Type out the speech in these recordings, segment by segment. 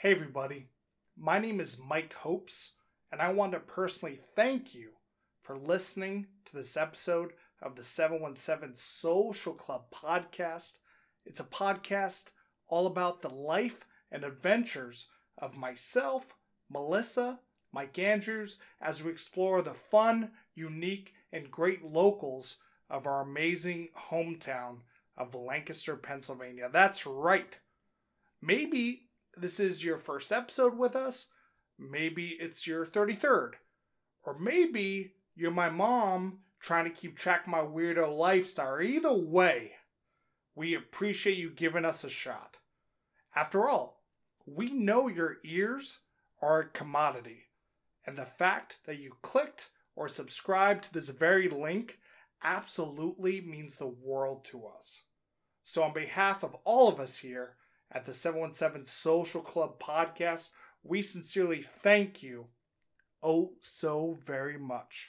Hey everybody, my name is Mike Hopes, and I want to personally thank you for listening to this episode of the 717 Social Club podcast. It's a podcast all about the life and adventures of myself, Melissa, Mike Andrews, as we explore the fun, unique, and great locals of our amazing hometown of Lancaster, Pennsylvania. That's right. Maybe this is your first episode with us. Maybe it's your 33rd. Or maybe you're my mom trying to keep track of my weirdo lifestyle. Either way, we appreciate you giving us a shot. After all, we know your ears are a commodity. And the fact that you clicked or subscribed to this very link absolutely means the world to us. So on behalf of all of us here at the 717 Social Club podcast, we sincerely thank you oh so very much.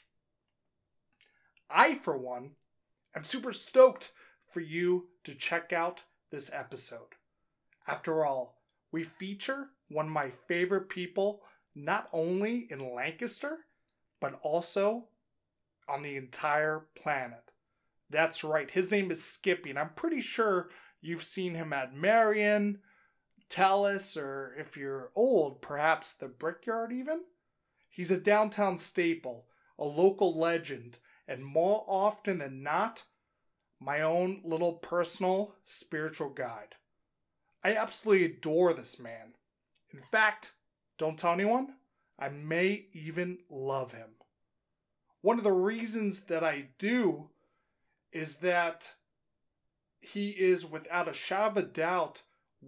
I, for one, am super stoked for you to check out this episode. After all, we feature one of my favorite people, not only in Lancaster, but also on the entire planet. That's right, his name is Skippy, and I'm pretty sure you've seen him at Marion, Tallis, or if you're old, perhaps the Brickyard even. He's a downtown staple, a local legend, and more often than not, my own little personal spiritual guide. I absolutely adore this man. In fact, don't tell anyone, I may even love him. One of the reasons that I do is that he is, without a shadow of a doubt,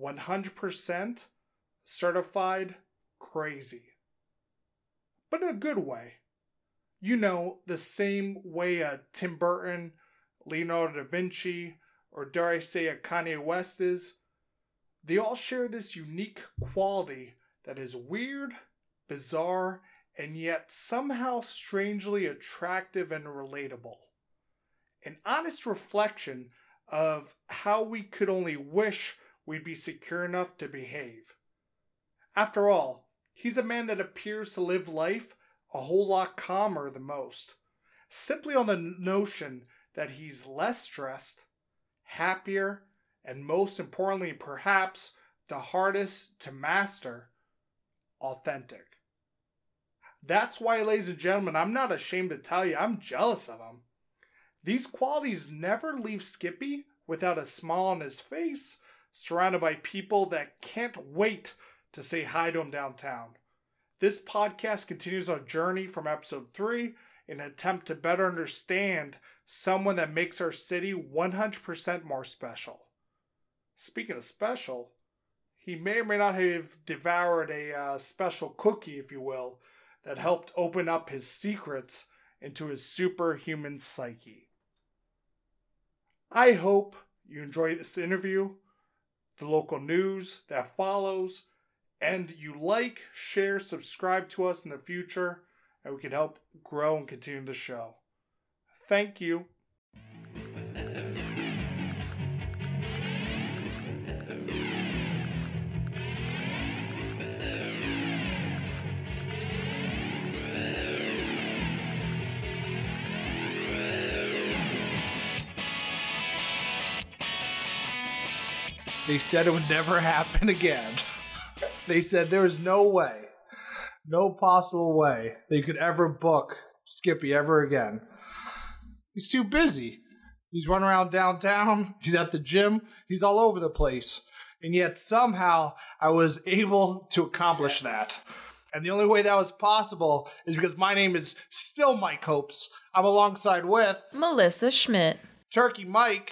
100% certified crazy. But in a good way. You know, the same way a Tim Burton, Leonardo da Vinci, or dare I say a Kanye West is. They all share this unique quality that is weird, bizarre, and yet somehow strangely attractive and relatable. An honest reflection of how we could only wish we'd be secure enough to behave. After all, he's a man that appears to live life a whole lot calmer than most, simply on the notion that he's less stressed, happier, and most importantly, perhaps the hardest to master, authentic. That's why, ladies and gentlemen, I'm not ashamed to tell you I'm jealous of him. These qualities never leave Skippy without a smile on his face, surrounded by people that can't wait to say hi to him downtown. This podcast continues our journey from episode 3 in an attempt to better understand someone that makes our city 100% more special. Speaking of special, he may or may not have devoured a special cookie, if you will, that helped open up his secrets into his superhuman psyche. I hope you enjoy this interview, the local news that follows, and you like, share, subscribe to us in the future, and we can help grow and continue the show. Thank you. They said it would never happen again. They said there was no way, no possible way they could ever book Skippy ever again. He's too busy. He's running around downtown. He's at the gym. He's all over the place. And yet somehow I was able to accomplish that. And the only way that was possible is because my name is still Mike Hopes. I'm alongside with Melissa Schmidt, Turkey Mike,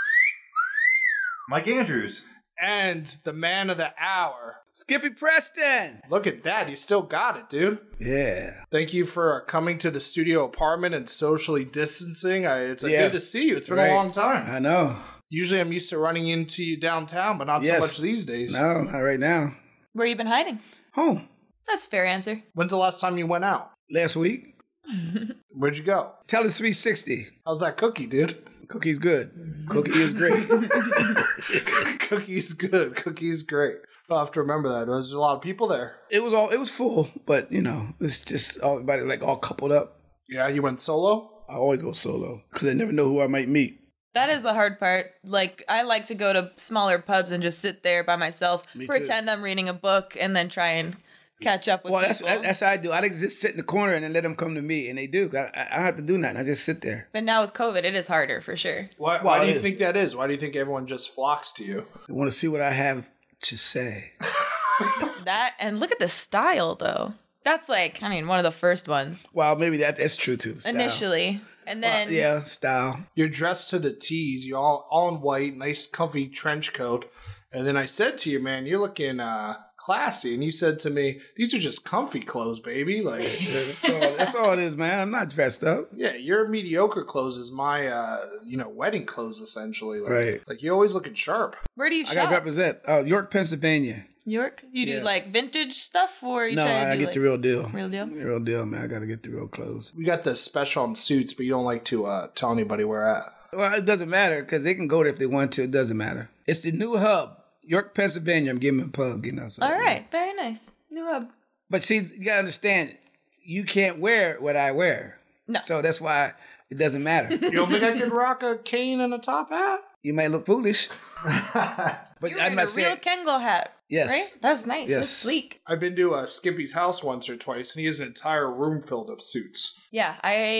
Mike Andrews, and the man of the hour, Skippy Preston. Look at that. You still got it, dude. Yeah. Thank you for coming to the studio apartment and socially distancing. It's good to see you. It's been a long time. I know. Usually I'm used to running into you downtown, but not so much these days. No, not right now. where you been hiding? Home. That's a fair answer. When's the last time you went out? Last week. Where'd you go? Tellus 360. How's that cookie, dude? Cookie's good. Cookie is great. Cookie's good. Cookie's great. I'll have to remember that. There's a lot of people there. It was full, but it's just everybody like all coupled up. Yeah, you went solo? I always go solo because I never know who I might meet. That is the hard part. Like, I like to go to smaller pubs and just sit there by myself, pretend I'm reading a book, and then try and catch up with people. That's how I do. I just sit in the corner and then let them come to me, and they do. I don't have to do nothing. I just sit there. But now with COVID, it is harder for sure. Why do you think that is? Why do you think everyone just flocks to you? They want to see what I have to say. That, and look at the style, though. That's like, one of the first ones. Well, maybe that's true, too. Style. Initially. And then... style. You're dressed to the T's. You're all in white, nice comfy trench coat. And then I said to you, man, you're looking classy. And you said to me, these are just comfy clothes, baby. Like that's all it is, man. I'm not dressed up. Yeah, your mediocre clothes is my, wedding clothes, essentially. Like, right. Like, you're always looking sharp. Where do you shop? I got to represent. York, Pennsylvania. York? You do like vintage stuff, or you no? Try to I do get like the real deal. Real deal. Real deal, man. I got to get the real clothes. We got the special on suits, but you don't like to tell anybody where at. Well, it doesn't matter because they can go there if they want to. It doesn't matter. It's the new hub, York, Pennsylvania. I'm giving them a plug, So, all right, very nice. New hub. But see, you gotta understand, you can't wear what I wear. No. So that's why it doesn't matter. You don't think I could rock a cane and a top hat? You might look foolish. But You're I'm in not a saying real Kangol hat. Yes. Right? That's nice. Yes. That's sleek. I've been to Skippy's house once or twice, and he has an entire room filled of suits. Yeah,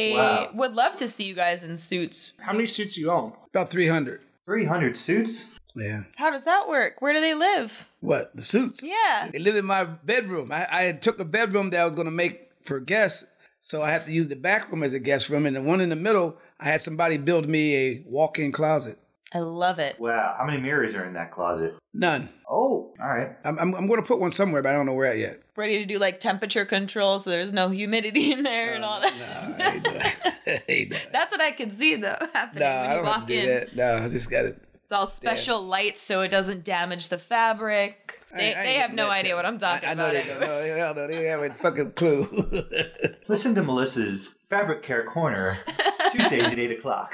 I would love to see you guys in suits. How many suits you own? about 300. 300 suits? Yeah. How does that work? Where do they live? What? The suits? Yeah. They live in my bedroom. I took a bedroom that I was going to make for guests, so I had to use the back room as a guest room, and the one in the middle, I had somebody build me a walk-in closet. I love it. Wow. How many mirrors are in that closet? None. Oh, all right. I'm going to put one somewhere, but I don't know where yet. Ready to do like temperature control so there's no humidity in there and all that. No, I ain't doing that. That's what I can see though happening No, when I you don't have walk to do in. that. No, I just got it. It's all special lights so it doesn't damage the fabric. They have no idea what I'm talking I know about. they don't know. Hell no, they have a fucking clue. Listen to Melissa's Fabric Care Corner, Tuesdays at 8 o'clock.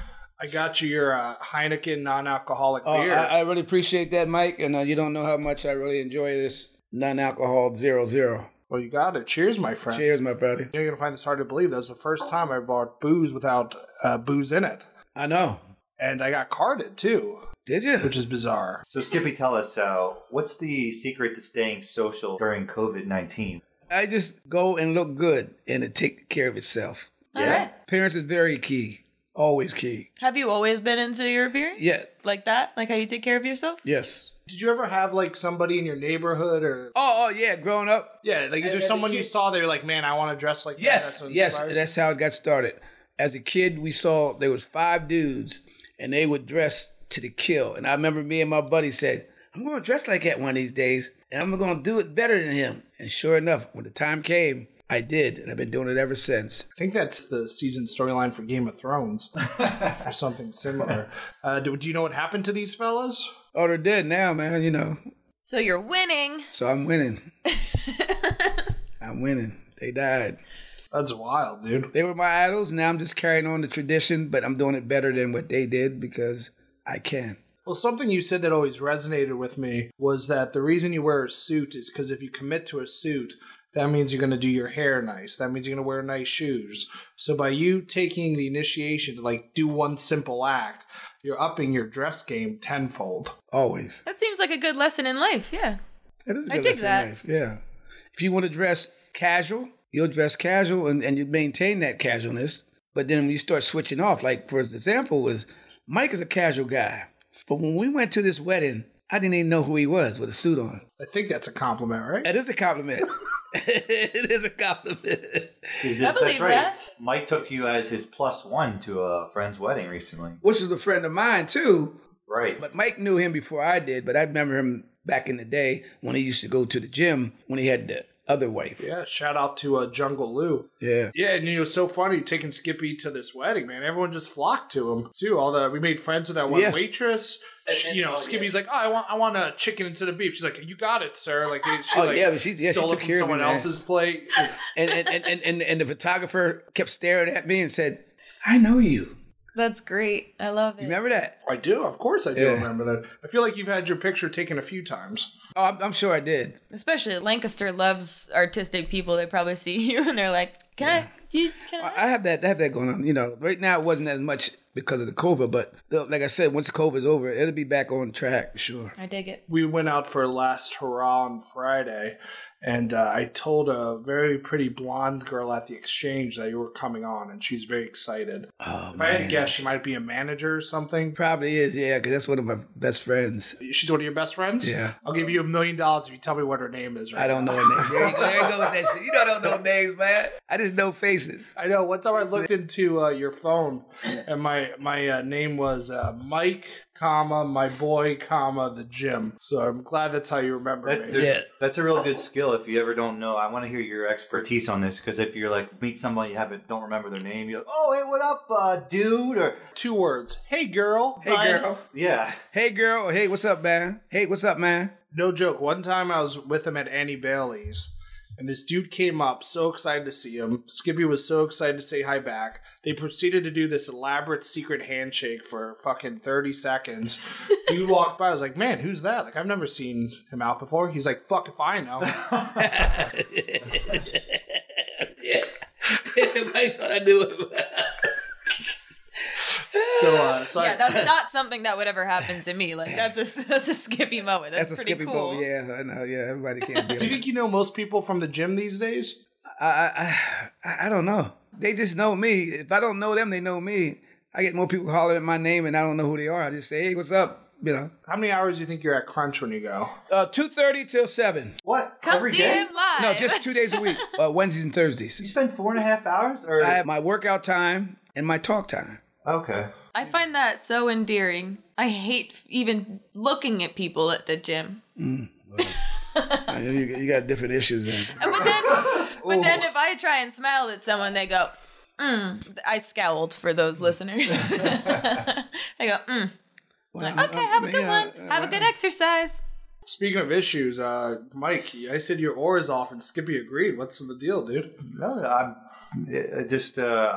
I got you your Heineken non-alcoholic Oh, beer. I really appreciate that, Mike. And you don't know how much I really enjoy this non-alcohol 0-0. Well, you got it. Cheers, my friend. Cheers, my buddy. You're going to find this hard to believe. That was the first time I bought booze without booze in it. I know. And I got carded, too. Did you? Which is bizarre. So, Skippy, tell us, what's the secret to staying social during COVID-19? I just go and look good and it take care of itself. All right. Appearance is very key. Always key. Have you always been into your appearance? Yeah. Like that? Like how you take care of yourself? Yes. Did you ever have, like, somebody in your neighborhood or... Oh, yeah. Growing up. Yeah, like, is there someone you saw that you're like, man, I want to dress like that? Yes. That's Yes. inspired? That's how it got started. As a kid, we saw there was 5 dudes and they would dress to the kill. And I remember me and my buddy said, I'm going to dress like that one of these days and I'm going to do it better than him. And sure enough, when the time came, I did. And I've been doing it ever since. I think that's the season storyline for Game of Thrones or something similar. Do you know what happened to these fellas? Oh, they're dead now, man, So you're winning. So I'm winning. I'm winning. They died. That's wild, dude. They were my idols. Now I'm just carrying on the tradition, but I'm doing it better than what they did because I can. Well, something you said that always resonated with me was that the reason you wear a suit is because if you commit to a suit, that means you're going to do your hair nice. That means you're going to wear nice shoes. So by you taking the initiation to like do one simple act, you're upping your dress game tenfold. Always. That seems like a good lesson in life, yeah. It is a I good dig lesson that. in life. Yeah. If you want to dress casual, you'll dress casual and you maintain that casualness. But then when you start switching off, like for example, was Mike is a casual guy. But when we went to this wedding, I didn't even know who he was with a suit on. I think that's a compliment, right? It is a compliment. It is a compliment. I believe That's right. that. Mike took you as his +1 to a friend's wedding recently. Which is a friend of mine, too. Right. But Mike knew him before I did, but I remember him back in the day when he used to go to the gym when he had the other wife. Yeah, shout out to Jungle Lou. Yeah. Yeah, and it was so funny taking Skippy to this wedding, man. Everyone just flocked to him too. We made friends with that one Yeah. waitress. Skippy's like, oh, I want a chicken instead of beef. She's like, you got it, sir. Like, she she stole it took from care of someone me, man. else's plate. And the photographer kept staring at me and said, I know you. That's great. I love it. You remember that? I do. Of course I do remember that. I feel like you've had your picture taken a few times. Oh, I'm sure I did. Especially Lancaster loves artistic people. They probably see you and they're like, can I? I have that going on. You know, right now it wasn't as much because of the COVID, but like I said, once the COVID's over, it'll be back on track for sure. I dig it. We went out for last hurrah on Friday, and I told a very pretty blonde girl at the exchange that you were coming on, and she's very excited. Oh, if I had to guess, she might be a manager or something. Probably is, yeah, because that's one of my best friends. She's one of your best friends? Yeah. I'll give you $1 million if you tell me what her name is right I don't now. know her name. There you go with that shit. You don't know names, man. I just know faces. I know. One time I looked into your phone, and my name was Mike, my boy, the gym. So I'm glad that's how you remember me. Yeah, that's a real good skill. If you ever don't know, I want to hear your expertise on this, because if you're like meet somebody you don't remember their name, you're like, oh hey, what up, dude? Or 2 words. Hey girl. Hey, girl. yeah. Hey, girl. Or, hey, what's up, man? Hey, what's up, man? No joke. One time I was with him at Annie Bailey's, and this dude came up, so excited to see him. Skippy was so excited to say hi back. They proceeded to do this elaborate secret handshake for fucking 30 seconds. Dude walked by. I was like, man, who's that? Like, I've never seen him out before. He's like, fuck if I know. Yeah. I knew it. So yeah, that's not something that would ever happen to me. Like that's a Skippy moment. That's a pretty Skippy cool. moment. Yeah, I know. Yeah, everybody can't be. Do you think you know most people from the gym these days? I don't know. They just know me. If I don't know them, they know me. I get more people hollering at my name, and I don't know who they are. I just say, "Hey, what's up?" You know. How many hours do you think you're at Crunch when you go? 2:30 till 7. What? Come Every see day? him live. No, just 2 days a week. Wednesdays and You Thursdays. spend 4.5 hours? Or I have my workout time and my talk time. okay. I find that so endearing. I hate even looking at people at the gym. You got different issues then. But then if I try and smile at someone, they go, I scowled for those listeners. They go, I'm like, okay, have a good one. Have a good exercise. Speaking of issues, Mike, I said your oar is off and Skippy agreed. What's the deal, dude? No, I was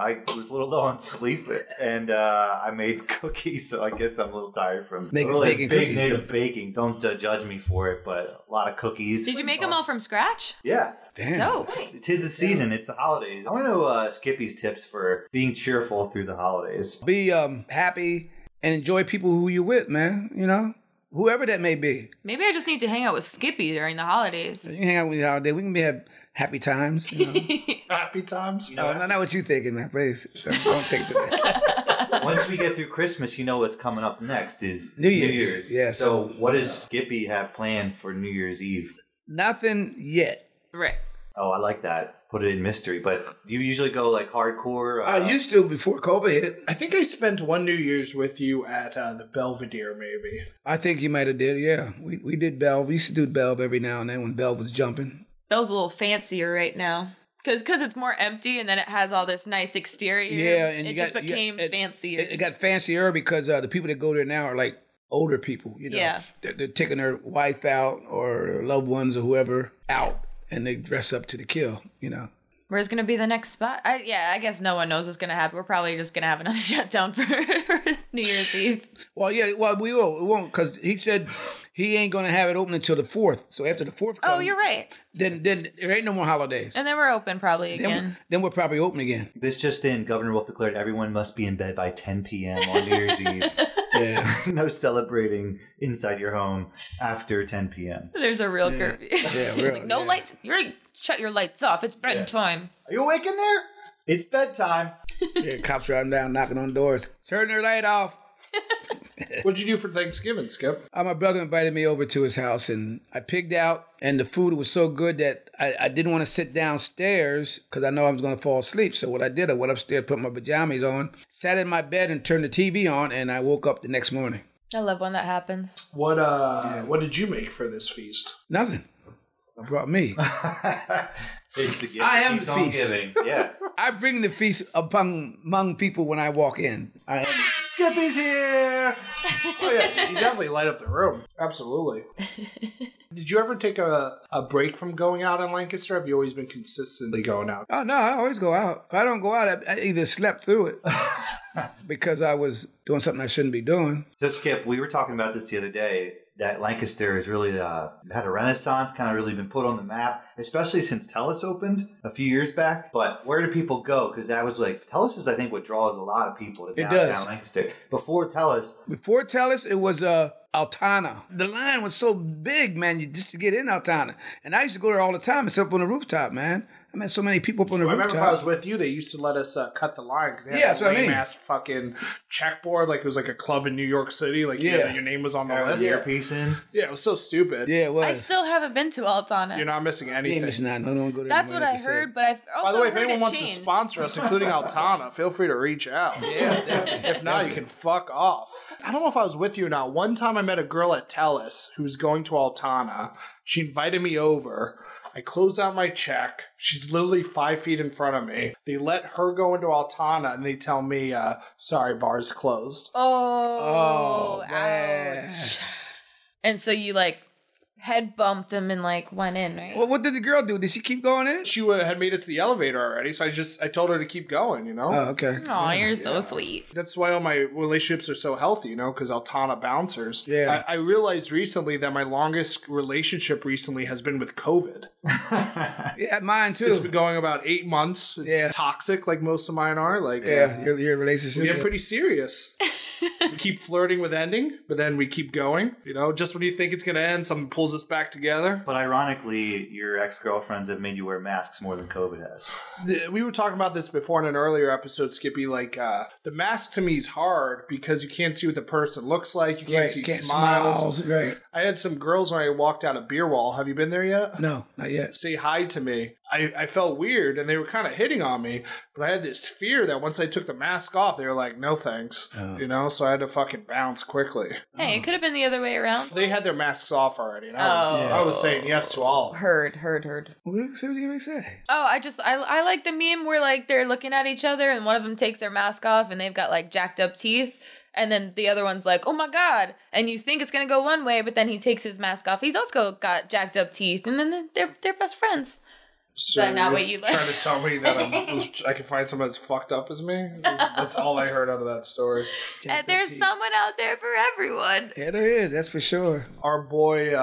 a little low on sleep, and I made cookies, so I guess I'm a little tired from Baking cookies. native baking. Don't judge me for it, but a lot of cookies. Did you make them all from scratch? Yeah. Damn. Dope. Tis the season. It's the holidays. I want to know Skippy's tips for being cheerful through the holidays. Be happy and enjoy people who you're with, man. You know, whoever that may be. Maybe I just need to hang out with Skippy during the holidays. You can hang out with you all day. We can have happy times. You know? Happy times? No, not what you thinking, man. Please don't take to this. Once we get through Christmas, you know what's coming up next is New Year's. Yes. So what does Skippy have planned for New Year's Eve? Nothing yet. Right. Oh, I like that. Put it in mystery. But do you usually go like hardcore? I used to before COVID hit. I think I spent one New Year's with you at the Belvedere, maybe. I think you might have did. Yeah, we did Belv. We used to do Belv every now and then when Belv was jumping. Bel's a little fancier right now. Because it's more empty and then it has all this nice exterior. Yeah, and it just became fancier. It got fancier because the people that go there now are like older people. You know, Yeah. They're taking their wife out or their loved ones or whoever out, and they dress up to the kill. You know. Where's going to be the next spot? I guess no one knows what's going to happen. We're probably just going to have another shutdown for New Year's Eve. Well, yeah, we won't, because he said he ain't going to have it open until the 4th. So after the 4th comes, Oh, you're right. Then there ain't no more holidays. And then we're open probably again. Then we're probably open again. This just in, Governor Wolf declared everyone must be in bed by 10 p.m. on New Year's Eve. Yeah. No celebrating inside your home after 10 p.m. There's a real curfew. Yeah, real, Like, no yeah. lights. Shut your lights off. It's bedtime. Are you awake in there? It's bedtime. Yeah, cops driving down, knocking on doors. Turn their light off. What'd you do for Thanksgiving, Skip? My brother invited me over to his house, and I pigged out, and the food was so good that I didn't want to sit downstairs because I know I was going to fall asleep. So what I did, I went upstairs, put my pajamas on, sat in my bed, and turned the TV on, and I woke up the next morning. I love when that happens. What did you make for this feast? Nothing. I brought me. It's the gift. I that am keeps the on feast. giving. Yeah. I bring the feast among people when I walk in. I am. Skippy's here. Oh yeah, you definitely light up the room. Absolutely. Did you ever take a break from going out in Lancaster? Have you always been consistently going out? Oh, no, I always go out. If I don't go out, I either slept through it because I was doing something I shouldn't be doing. So, Skip, we were talking about this the other day, that Lancaster has really had a renaissance, kind of really been put on the map, especially since Telus opened a few years back. But where do people go? Because that was like, Telus is, I think, what draws a lot of people to downtown Lancaster. Before Telus, it was Altana. The line was so big, man, just to get in Altana. And I used to go there all the time and sit up on the rooftop, man. I met so many people up on the rooftop. I remember if I was with you, they used to let us cut the line because they had that lame-ass fucking checkboard, like it was like a club in New York City. Like, your name was on the list. Earpiece in. Yeah, it was so stupid. Yeah, it was. I still haven't been to Altana. You're not missing anything. You ain't missing nothing. Don't go there. That's what I heard, but I've also By the way, if heard anyone it wants to changed. sponsor us, including Altana, feel free to reach out. Yeah. If not, you can fuck off. I don't know if I was with you or not. One time I met a girl at Telus who was going to Altana. She invited me over. I closed out my check. She's literally 5 feet in front of me. They let her go into Altana and they tell me, sorry, bar's closed. Oh, man. ouch. And so you head bumped him and went in, right? Well, what did the girl do? Did she keep going in? She had made it to the elevator already, so I told her to keep going, you know? Oh, okay. Aw, you're so sweet. That's why all my relationships are so healthy, you know, because Altana bouncers. Yeah. I realized recently that my longest relationship recently has been with COVID. Yeah, mine too. It's been going about 8 months. It's toxic, like most of mine are. Your relationship. We get pretty serious. We keep flirting with ending, but then we keep going. You know, just when you think it's going to end, something pulls us back together. But ironically, your ex-girlfriends have made you wear masks more than COVID has. We were talking about this before in an earlier episode, Skippy. The mask to me is hard because you can't see what the person looks like. You can't see smiles. Right. I had some girls when I walked out of Beer Wall. Have you been there yet? No, not yet. Say hi to me. I felt weird and they were kind of hitting on me, but I had this fear that once I took the mask off, they were like, no thanks. Oh. You know, so I had to fucking bounce quickly. Hey, it could have been the other way around. They had their masks off already. And I was saying yes to all. Heard. What did you say? Oh, I like the meme where they're looking at each other and one of them takes their mask off and they've got jacked up teeth. And then the other one's like, oh my God. And you think it's going to go one way, but then he takes his mask off. He's also got jacked up teeth. And then they're best friends. So is that not what you trying to tell me that I can find someone as fucked up as me? That's all I heard out of that story. And there's someone out there for everyone. Yeah, there is. That's for sure. Our boy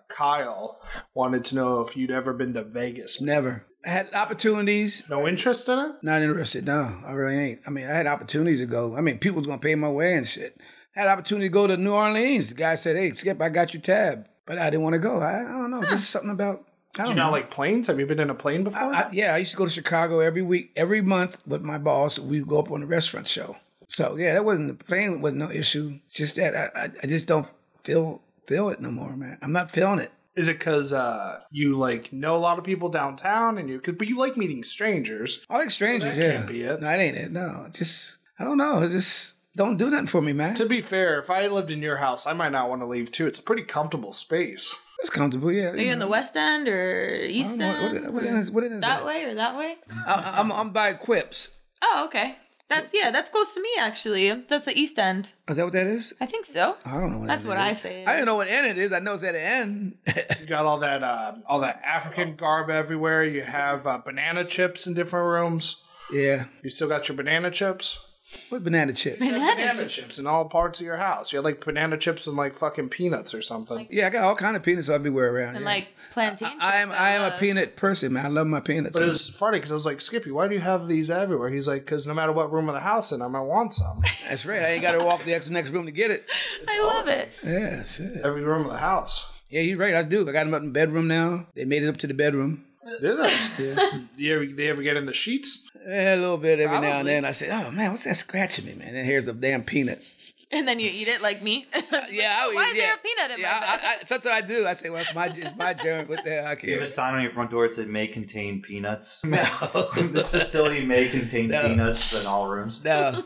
Kyle wanted to know if you'd ever been to Vegas. Never. I had opportunities. No interest in it? Not interested, no. I really ain't. I mean, I had opportunities to go. I mean, people was going to pay my way and shit. I had opportunity to go to New Orleans. The guy said, hey, Skip, I got you tab. But I didn't want to go. I don't know. It's just something about... Do you not like planes? Have you been in a plane before? I used to go to Chicago every month with my boss. We would go up on a restaurant show. So, yeah, the plane was no issue. Just that I just don't feel it no more, man. I'm not feeling it. Is it because you know a lot of people downtown but you like meeting strangers? I like strangers, so that can't be it. No, it ain't it. No, I don't know. It's just don't do nothing for me, man. To be fair, if I lived in your house, I might not want to leave too. It's a pretty comfortable space. It's comfortable, yeah. Are you in the West End or East End? What is that way or that way? I'm by Quips. Oh, okay. That's close to me actually. That's the East End. Is that what that is? I think so. I don't know what that's what I say. I don't know what end it is. I know it's at the end. You got all that African garb everywhere. You have banana chips in different rooms. Yeah. You still got your banana chips? What banana chips? Banana chips in all parts of your house. You had banana chips and fucking peanuts or something. Yeah, I got all kind of peanuts everywhere around. And plantain chips. I am a peanut person, man. I love my peanuts. But it was funny because I was like, Skippy, why do you have these everywhere? He's like, because no matter what room of the house I'm gonna want some. That's right. I ain't got to walk the next room to get it. I love it. Yeah, shit. Every room of the house. Yeah, you're right. I do. I got them up in the bedroom now. They made it up to the bedroom. Did they? Yeah. They ever get in the sheets? Yeah, a little bit every now and then. I say, oh, man, what's that scratching me, man? And then here's a damn peanut. And then you eat it like me? Yeah. Why is there a peanut in my bed? Sometimes I do. I say, well, it's my germ. What the hell? I can't. You have a sign on your front door that said, may contain peanuts. No. This facility may contain peanuts in all rooms. No.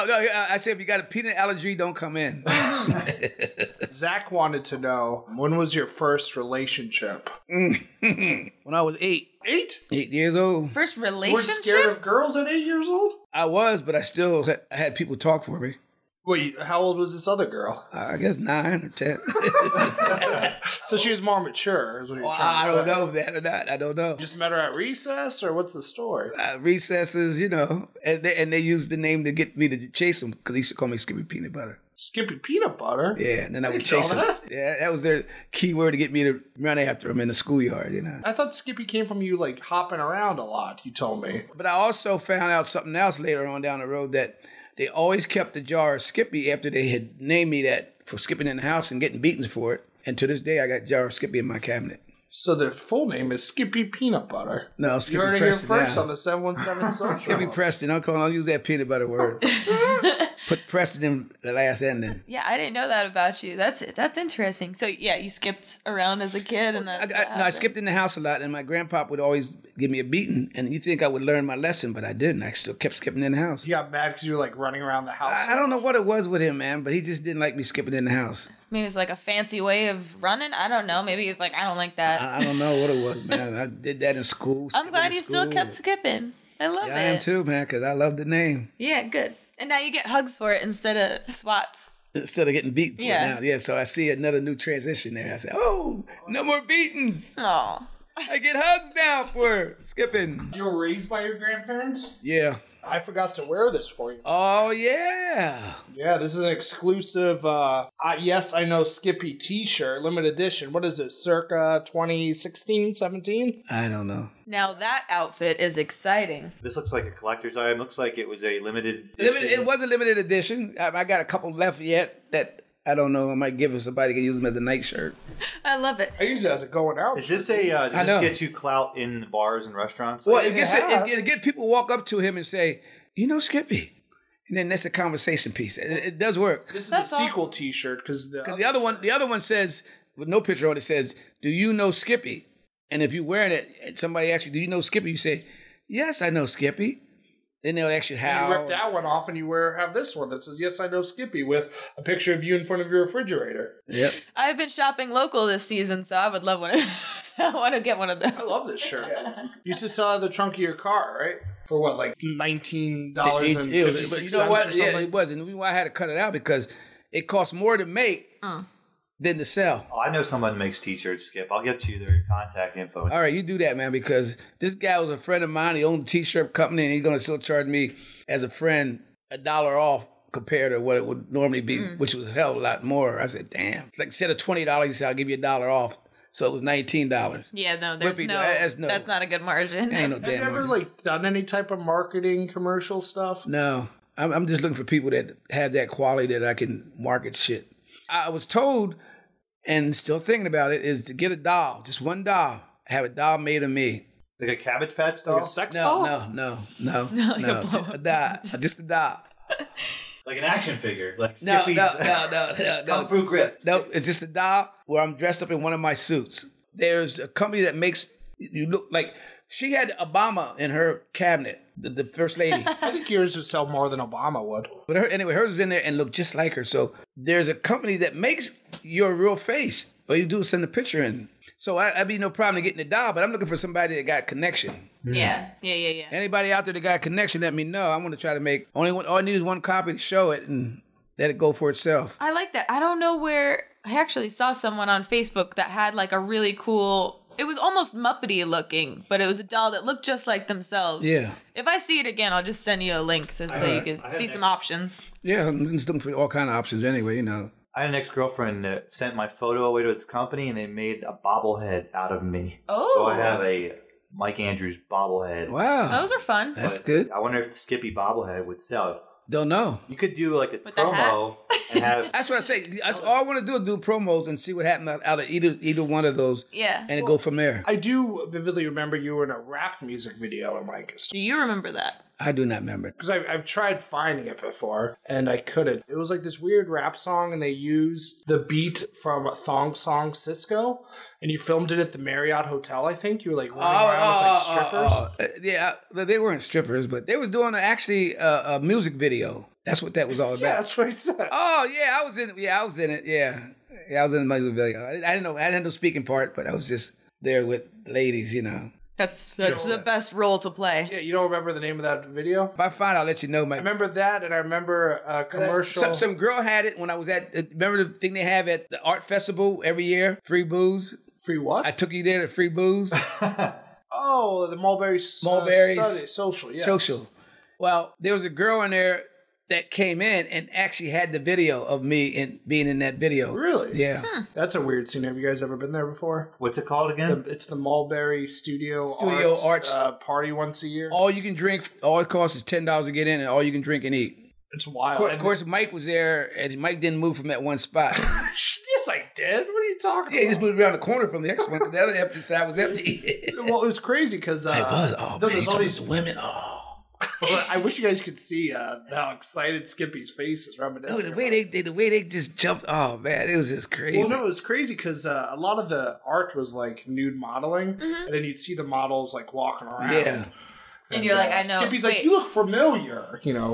I say, if you got a peanut allergy, don't come in. Zach wanted to know, when was your first relationship? When I was 8. 8? 8 years old. First relationship? You weren't scared of girls at 8 years old? I was, but I had people talk for me. Wait, how old was this other girl? I guess 9 or 10. So she was more mature, is what you're trying to I say. don't know if that or not. I don't know. You just met her at recess, or what's the story? Recesses, and they used the name to get me to chase them because they used to call me Skippy Peanut Butter. Skippy Peanut Butter? Yeah, and then I would didn't know chase them. that. Yeah, that was their key word to get me to run after them in the schoolyard, I thought Skippy came from you, like, hopping around a lot, you told me. But I also found out something else later on down the road, that they always kept the jar of Skippy after they had named me that for skipping in the house and getting beatings for it. And to this day, I got jar of Skippy in my cabinet. So their full name is Skippy Peanut Butter. No, Skippy You heard it Preston. here first yeah. on the 717 Social. Skippy Preston. Don't use that peanut butter word. Put Preston in the last ending. Yeah, I didn't know that about you. That's interesting. So yeah, you skipped around as a kid, and I skipped in the house a lot, and my grandpa would always give me a beating. And you think I would learn my lesson, but I didn't. I still kept skipping in the house. You got mad because you were, like, running around the house? I don't know what it was with him, man, but he just didn't like me skipping in the house. Maybe it's like a fancy way of running. I don't know. Maybe he's like, I don't like that. I don't know what it was, man. I did that in school. I'm glad you still kept skipping. I love it. I am too, man, because I love the name. Yeah, good. And now you get hugs for it instead of swats. Instead of getting beaten for it now. Yeah, so I see another new transition there. I say, oh, no more beatings. Oh. I get hugs now for skipping. You were raised by your grandparents? Yeah. I forgot to wear this for you. Oh, yeah. Yeah, this is an exclusive, Yes, I Know Skippy t-shirt, limited edition. What is it, circa 2016, 17? I don't know. Now that outfit is exciting. This looks like a collector's item. Looks like it was a limited edition. It was a limited edition. I got a couple left yet that I don't know. I might give it somebody can use them as a nightshirt. I love it. I use it as a going out. Is this a? Does this get you clout in bars and restaurants? Well, it has. it get people walk up to him and say, you know Skippy. And then that's a conversation piece. It does work. This is That's the all. sequel t-shirt because The other one says, with no picture on it, says, do you know Skippy? And if you're wearing it, and somebody asks you, do you know Skippy? You say, yes, I know Skippy. Then they'll ask you how. You rip that one off and you have this one that says, yes, I know Skippy, with a picture of you in front of your refrigerator. Yep. I've been shopping local this season, so I would love one. I want to get one of those. I love this shirt. You used to sell it in the trunk of your car, right? For what, like $19.56 But you know what? or Yeah, something? it was. And the reason why I had to cut it out because it costs more to make than to sell. Oh, I know someone makes t-shirts, Skip. I'll get you their contact info. All right, you do that, man, because this guy was a friend of mine. He owned a t-shirt company, and he's going to still charge me, as a friend, $1 off compared to what it would normally be, which was a hell of a lot more. I said, damn. Like, instead of $20, he said, I'll give you $1 off. So it was $19. Yeah, no, Whippy, that's that's not a good margin. Ain't no Have damn you ever, money. like, done any type of marketing commercial stuff? No, I'm just looking for people that have that quality that I can market shit. I was told, and still thinking about it, is to get a doll, just one doll, have a doll made of me. Like a Cabbage Patch doll? Like a sex doll? No. Just a doll. Like an action figure? Like No, Skippy's no. Kung Fu Grip? No, it's just a doll where I'm dressed up in one of my suits. There's a company that makes you look like she had Obama in her cabinet, the first lady. I think yours would sell more than Obama would. But hers was in there and looked just like her. So there's a company that makes your real face. All you do is send a picture in. So I'd be no problem in getting the doll, but I'm looking for somebody that got connection. Yeah. Anybody out there that got a connection, let me know. I'm going to try to make all I need is one copy to show it and let it go for itself. I like that. I don't know where. I actually saw someone on Facebook that had like a really cool. It was almost Muppety looking, but it was a doll that looked just like themselves. Yeah. If I see it again, I'll just send you a link so you can see some options. Yeah, I'm just looking for all kind of options anyway, you know. I had an ex-girlfriend that sent my photo away to this company, and they made a bobblehead out of me. Oh. So I have a Mike Andrews bobblehead. Wow. Those are fun. That's But good. I wonder if the Skippy bobblehead would sell. Don't know. You could do like a With the promo and have. That's what I say. That's all I want to do is do promos and see what happens out of either one of those. Yeah. And it go from there. I do vividly remember you were in a rap music video in Lancaster. Do you remember that? I do not remember it. Because I've tried finding it before, and I couldn't. It was like this weird rap song, and they used the beat from Thong Song Cisco, and you filmed it at the Marriott Hotel, I think. You were like running around with like strippers. Yeah, they weren't strippers, but they was doing actually a music video. That's what that was all about. Yeah, that's what I said. Oh yeah, I was in it. Yeah, I was in it. Yeah, I was in the music video. I didn't know. I didn't know speaking part, but I was just there with the ladies, you know. That's the best role to play. Yeah, you don't remember the name of that video? If I find, I'll let you know, Mike. I remember that, and I remember a commercial. Some girl had it when I was at. Remember the thing they have at the art festival every year? Free booze. Free what? I took you there to free booze. Oh, the Mulberry Study, social. Yeah. Social. Well, there was a girl in there that came in and actually had the video of me being in that video. Really? Yeah. That's a weird scene. Have you guys ever been there before? What's it called again? It's the Mulberry Studio Arts party once a year. All you can drink, all it costs is $10 to get in, and all you can drink and eat. It's wild. Of course, Mike was there, and Mike didn't move from that one spot. Yes, I did. What are you talking about? Yeah, he just moved around the corner from the next one because the other empty side was empty. Well, it was crazy because there's all these women. Oh. Well, I wish you guys could see how excited Skippy's face is reminiscing. No, the way they just jumped. Oh man, it was just crazy. Well, no, it was crazy because a lot of the art was like nude modeling, and then you'd see the models like walking around. Yeah. And you're like, I know. Skippy's like, you look familiar, you know.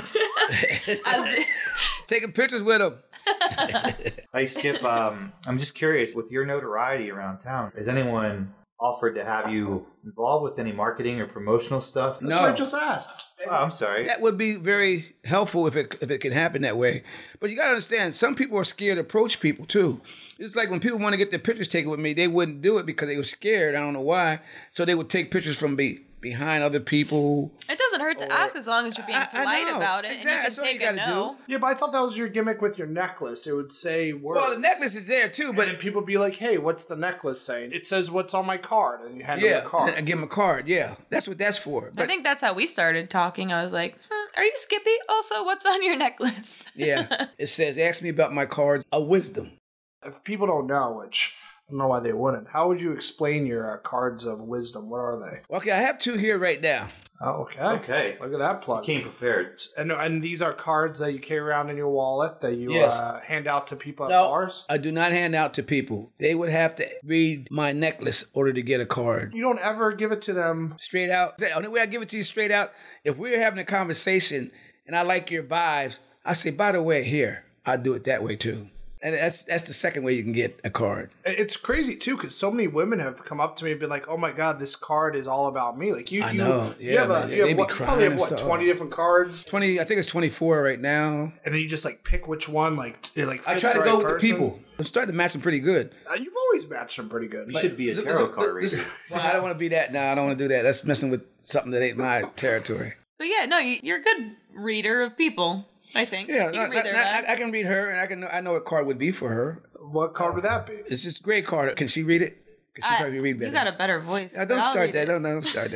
Taking pictures with him. Hey, Skip, I'm just curious, with your notoriety around town, has anyone offered to have you involved with any marketing or promotional stuff? That's what I just asked. Oh, I'm sorry. That would be very helpful if it can happen that way. But you got to understand, some people are scared to approach people too. It's like when people want to get their pictures taken with me, they wouldn't do it because they were scared. I don't know why. So they would take pictures from behind other people. It doesn't hurt to ask as long as you're being polite about it. Exactly. And you can take a no. Yeah, but I thought that was your gimmick with your necklace. It would say words. Well, the necklace is there too, but then people would be like, hey, what's the necklace saying? It says what's on my card. And you hand them a card. I give them a card. Yeah, that's what that's for. But, I think that's how we started talking. I was like, are you Skippy? Also, what's on your necklace? Yeah. It says, ask me about my cards of wisdom. If people don't know, which I don't know why they wouldn't, how would you explain your cards of wisdom? What are they? Okay, I have two here right now. Oh, okay. Okay. Look at that plug. You came prepared. And these are cards that you carry around in your wallet that you hand out to people at bars? I do not hand out to people. They would have to read my necklace in order to get a card. You don't ever give it to them straight out? The only way I give it to you straight out, if we're having a conversation and I like your vibes, I say, by the way, here, I do it that way too. And that's the second way you can get a card. It's crazy too, because so many women have come up to me and been like, "Oh my god, this card is all about me." Like I know. You probably have 20 different cards. 20, I think it's 24 right now. And then you just like pick which one fits I try to the go right with the people. I'm starting to match them pretty good. You've always matched them pretty good. You should be a tarot card reader. Well, I don't want to be that. No, I don't want to do that. That's messing with something that ain't my territory. But yeah, no, you're a good reader of people. I think. Yeah, you can read their lives. I can read her, and I know what card would be for her. What card would that be? It's this gray card. Can she read it? Can she probably read better? You got a better voice. Don't start that. Don't start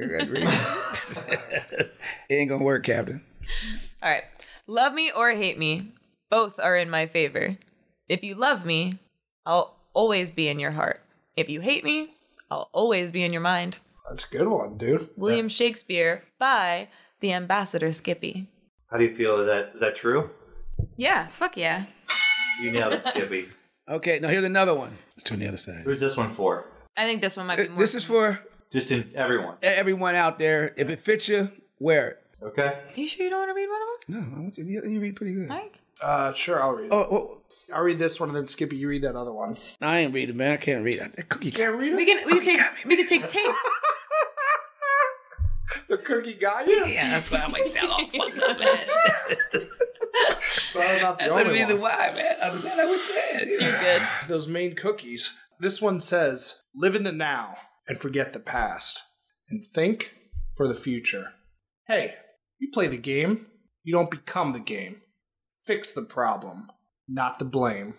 that. It ain't gonna work, Captain. All right. Love me or hate me, both are in my favor. If you love me, I'll always be in your heart. If you hate me, I'll always be in your mind. That's a good one, dude. William Shakespeare by the Ambassador Skippy. How do you feel? Is that true? Yeah, fuck yeah. You nailed it, Skippy. Okay, now here's another one. Turn the other side. Who's this one for? I think this one might be more. This is for just in everyone. Everyone out there. If it fits you, wear it. Okay. Are you sure you don't want to read one of them? No, I want you read pretty good. Mike? Sure, I'll read it. Oh, I'll read this one, and then Skippy, you read that other one. no, I ain't reading, man. I can't read it. That cookie Can't read it? We can take tape. The cookie got you? Yeah, that's why I might sound all fucked up, man. That's the reason why, man. Other than that, I would say. You're good. Those main cookies. This one says, live in the now and forget the past. And think for the future. Hey, you play the game. You don't become the game. Fix the problem, not the blame.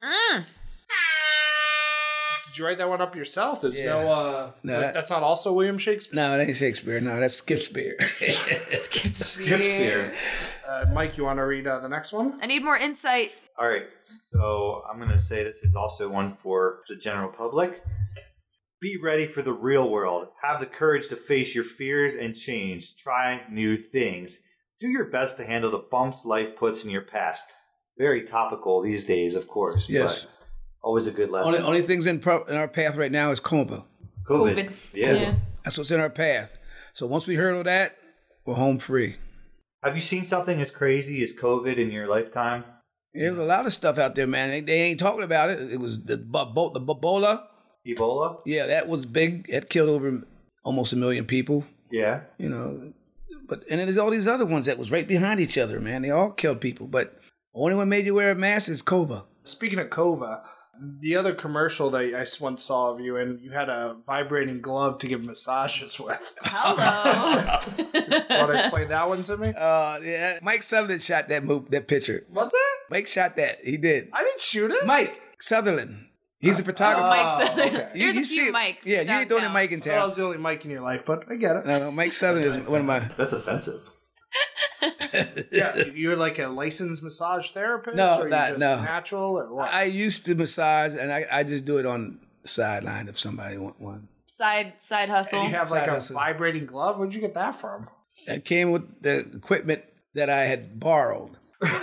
Did you write that one up yourself? There's no, that's not also William Shakespeare? No, it ain't Shakespeare. No, that's Skipspeare. Skipspeare. Mike, you want to read the next one? I need more insight. All right, so I'm going to say this is also one for the general public. Be ready for the real world. Have the courage to face your fears and change. Try new things. Do your best to handle the bumps life puts in your past. Very topical these days, of course. Yes. But always a good lesson. Only things in our path right now is COVID. COVID. Yeah. That's what's in our path. So once we hurdle that, we're home free. Have you seen something as crazy as COVID in your lifetime? There's a lot of stuff out there, man. They ain't talking about it. It was the Ebola. Ebola? Yeah, that was big. It killed over almost 1 million people. Yeah. You know, but and then there's all these other ones that was right behind each other, man. They all killed people, but the only one made you wear a mask is Kova. Speaking of Kova, the other commercial that I once saw of you, and you had a vibrating glove to give massages with. Hello. Want to explain that one to me? Yeah, Mike Sutherland shot that picture. What's that? Mike shot that. He did. I didn't shoot it. Mike Sutherland. He's a photographer. Mike said, okay. There's a You few see it. Mikes. Yeah, you ain't the only Mike in I thought I town. was the only Mike in your life, but I get it. No, Mike Sutherland is one of my. That's offensive. Yeah, you're like a licensed massage therapist, No, or you not- just no. natural, or what? I used to massage, and I just do it on the sideline if somebody want one. Side hustle. And you have like Side a hustle. vibrating glove. Where'd you get that from? It came with the equipment that I had borrowed.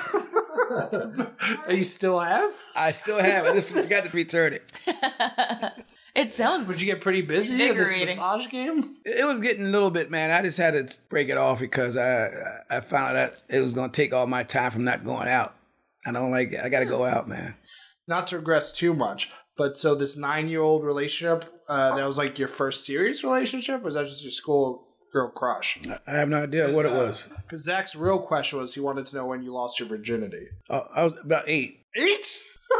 Are you still have? I still have it. I just forgot to return it. It sounds. Would you get pretty busy in this Invigorating. massage game? It was getting a little bit, man. I just had to break it off because I found out that it was going to take all my time from not going out. I don't like it. I got to go out, man. Not to regress too much, but so this 9-year-old relationship, that was like your first serious relationship, or was that just your school girl crush? I have no idea what it was. Because Zach's real question was he wanted to know when you lost your virginity. I was about 8. 8?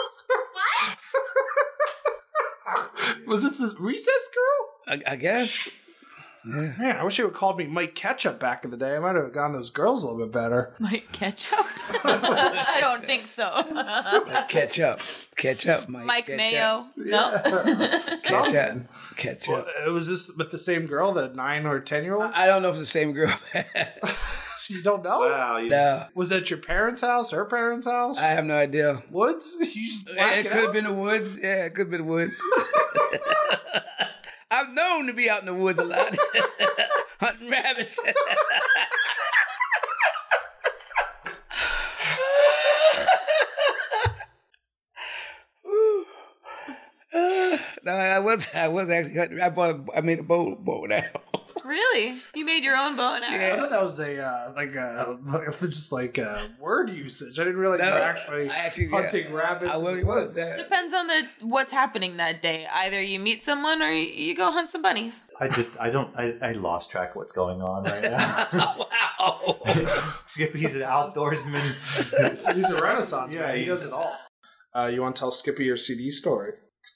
Was this the recess girl? I guess. Yeah. Man, I wish they would have called me Mike Ketchup back in the day. I might have gotten those girls a little bit better. Mike Ketchup? I don't think so. Catch up, Mike catch Mayo? up. No. Catch up, catch Well, up. was this with the same girl, the 9 or 10-year-old? I don't know if it's the same girl. You don't know? Wow. No, Was that your parents' house, her parents' house? I have no idea. Woods? You just black It it could have out? been the woods. Yeah, it could have been the woods. I'm known to be out in the woods a lot, hunting rabbits. No, I was actually hunting. I made a bow now. Really? You made your own bow and arrow? I thought that was just like a word usage. I didn't realize you were actually hunting rabbits. I in really the was. woods. Yeah. Depends on what's happening that day. Either you meet someone or you go hunt some bunnies. I lost track of what's going on right now. Wow. Skippy's an outdoorsman. He's a renaissance Yeah, man. He does it all. You want to tell Skippy your CD story?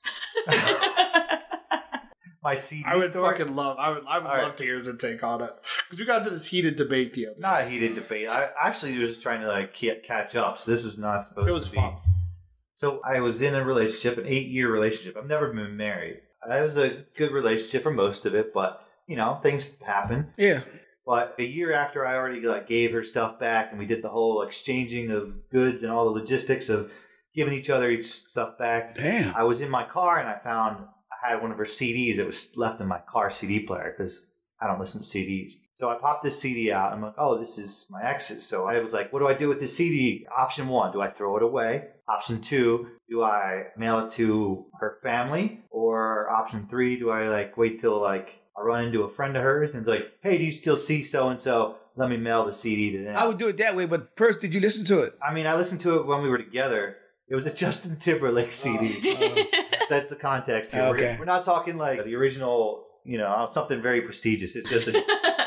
My CD I would story. fucking love. I would love right. to hear his take on it because we got into this heated debate the other. Not a heated debate. I actually was just trying to like catch up. So this was not supposed It was to be. fun. So I was in a relationship, an 8-year relationship. I've never been married. It was a good relationship for most of it, but you know things happen. Yeah. But a year after I already like gave her stuff back, and we did the whole exchanging of goods and all the logistics of giving each other each stuff back. Damn. I was in my car and I found I had one of her CDs that was left in my car CD player because I don't listen to CDs. So I popped this CD out. I'm like, oh, this is my ex's. So I was like, what do I do with this CD? Option 1, do I throw it away? Option 2, do I mail it to her family? Or option 3, do I like wait till like I run into a friend of hers and it's like, hey, do you still see so-and-so? Let me mail the CD to them. I would do it that way, but first, did you listen to it? I mean, I listened to it when we were together. It was a Justin Timberlake CD. That's the context here. Okay. We're not talking like the original, you know, something very prestigious. It's just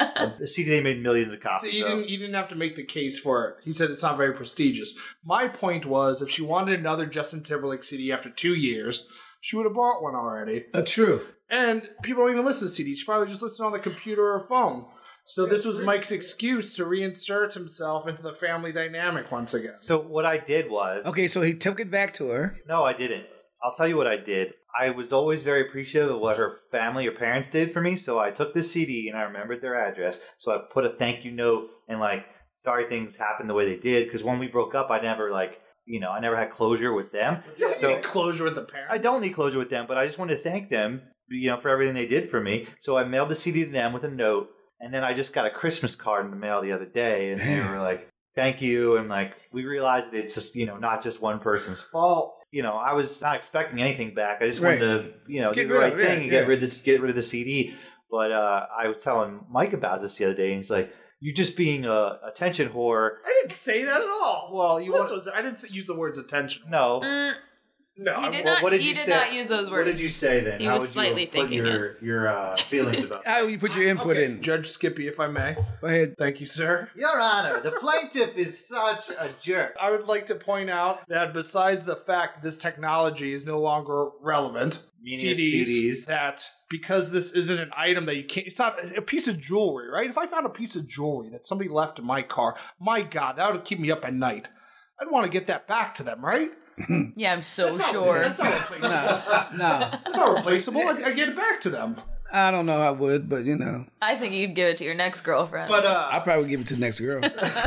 a CD they made millions of So copies you of. didn't have to make the case for it. He said it's not very prestigious. My point was, if she wanted another Justin Timberlake CD after 2 years, she would have bought one already. True. And people don't even listen to CDs. She probably just listen on the computer or phone. So this was Mike's excuse to reinsert himself into the family dynamic once again. So what I did was... Okay, so he took it back to her. No, I didn't. I'll tell you what I did. I was always very appreciative of what her family or parents did for me, so I took the CD and I remembered their address. So I put a thank you note and like, sorry things happened the way they did, because when we broke up, I never like, you know, I never had closure with them. You So need closure with the parents. I don't need closure with them, but I just wanted to thank them, you know, for everything they did for me. So I mailed the CD to them with a note, and then I just got a Christmas card in the mail the other day, and they were like, thank you, and like, we realized it's just, you know, not just one person's fault. You know, I was not expecting anything back. I just wanted to, you know, do the right thing and get rid of the CD. But I was telling Mike about this the other day, and he's like, "You're just being a attention whore." I didn't say that at all. Well, I didn't use the words attention. No, No, He did What did he you did say? not use those words. What did you say then? He How was would slightly you put thinking your feelings about How would you put your input in? Judge Skippy, if I may. Go ahead. Thank you, sir. Your Honor, the plaintiff is such a jerk. I would like to point out that besides the fact that this technology is no longer relevant, Meaning CDs. that because this isn't an item that you can't, it's not a piece of jewelry, right? If I found a piece of jewelry that somebody left in my car, my God, that would keep me up at night. I'd want to get that back to them, right? Yeah, I'm so That's not- sure. That's not replaceable. No, That's not replaceable. I get it back to them. I don't know. I would, but I think you'd give it to your next girlfriend. But I probably would give it to the next girl.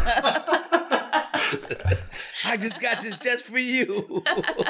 I just got this just for you.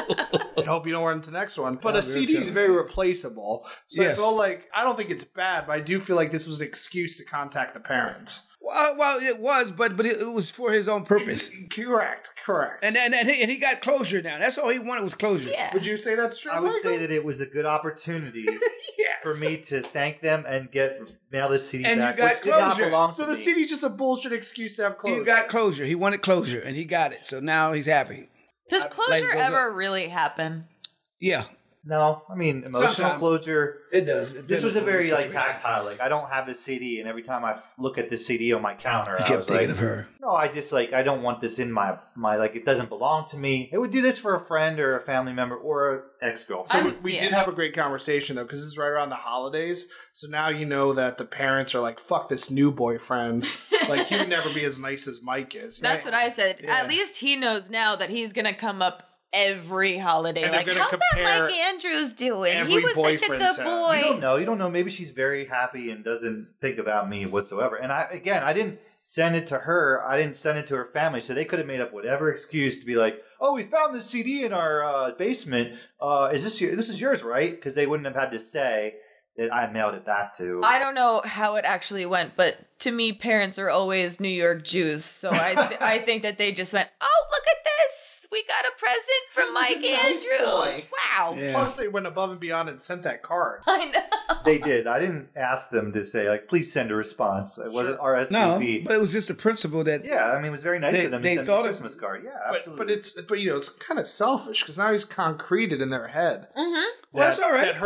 I hope you don't run into the next one. But a we're CD is chilling. very replaceable. So I Yes. feel like, I don't think it's bad, but I do feel like this was an excuse to contact the parents. Well, it was, but it was for his own purpose. Correct. And he got closure now. That's all he wanted was closure. yeah. Would you say that's true? I would say Michael? that it was a good opportunity Yes. for me to thank them and mail this CD And you back, got which did not closure. belong So to the me. CD's just a bullshit excuse to have closure. He got closure. He wanted closure, and he got it. So now he's happy. Does life closure goes ever really happen? Yeah, No, I mean emotional Sometimes. closure. it does. This was a very tactile. Like I don't have this CD, and every time I look at this CD on my counter, He I kept was thinking like, of her. no, I just I don't want this in my like it doesn't belong to me. It would do this for a friend or a family member or an ex-girlfriend. So we Yeah. did have a great conversation though, because this is right around the holidays. So now you know that the parents are like, "Fuck this new boyfriend." Like he would never be as nice as Mike is. That's what I said. Yeah. At least he knows now that he's gonna come up every holiday. And they're Like, gonna how's that compare Mike Andrews doing? He every was such a boyfriend good to- boy. You don't know. Maybe she's very happy and doesn't think about me whatsoever. And I didn't send it to her. I didn't send it to her family, so they could have made up whatever excuse to be like, "Oh, we found this CD in our basement. Is this this is yours, right?" Because they wouldn't have had to say that I mailed it back to. I don't know how it actually went, but to me, parents are always New York Jews. So I think that they just went, "Oh, look at this! We got a present from Mike Andrews! Wow!" Yeah. Plus, they went above and beyond and sent that card. I know. They did. I didn't ask them to say please send a response. It wasn't No, RSVP. but it was just the principle that Yeah, I mean, it was very nice They- of them they to send me a thought it- Christmas card. Yeah, But absolutely. but it's kind of selfish because now he's concreted in their head. Mm-hmm. Well, that's all right. That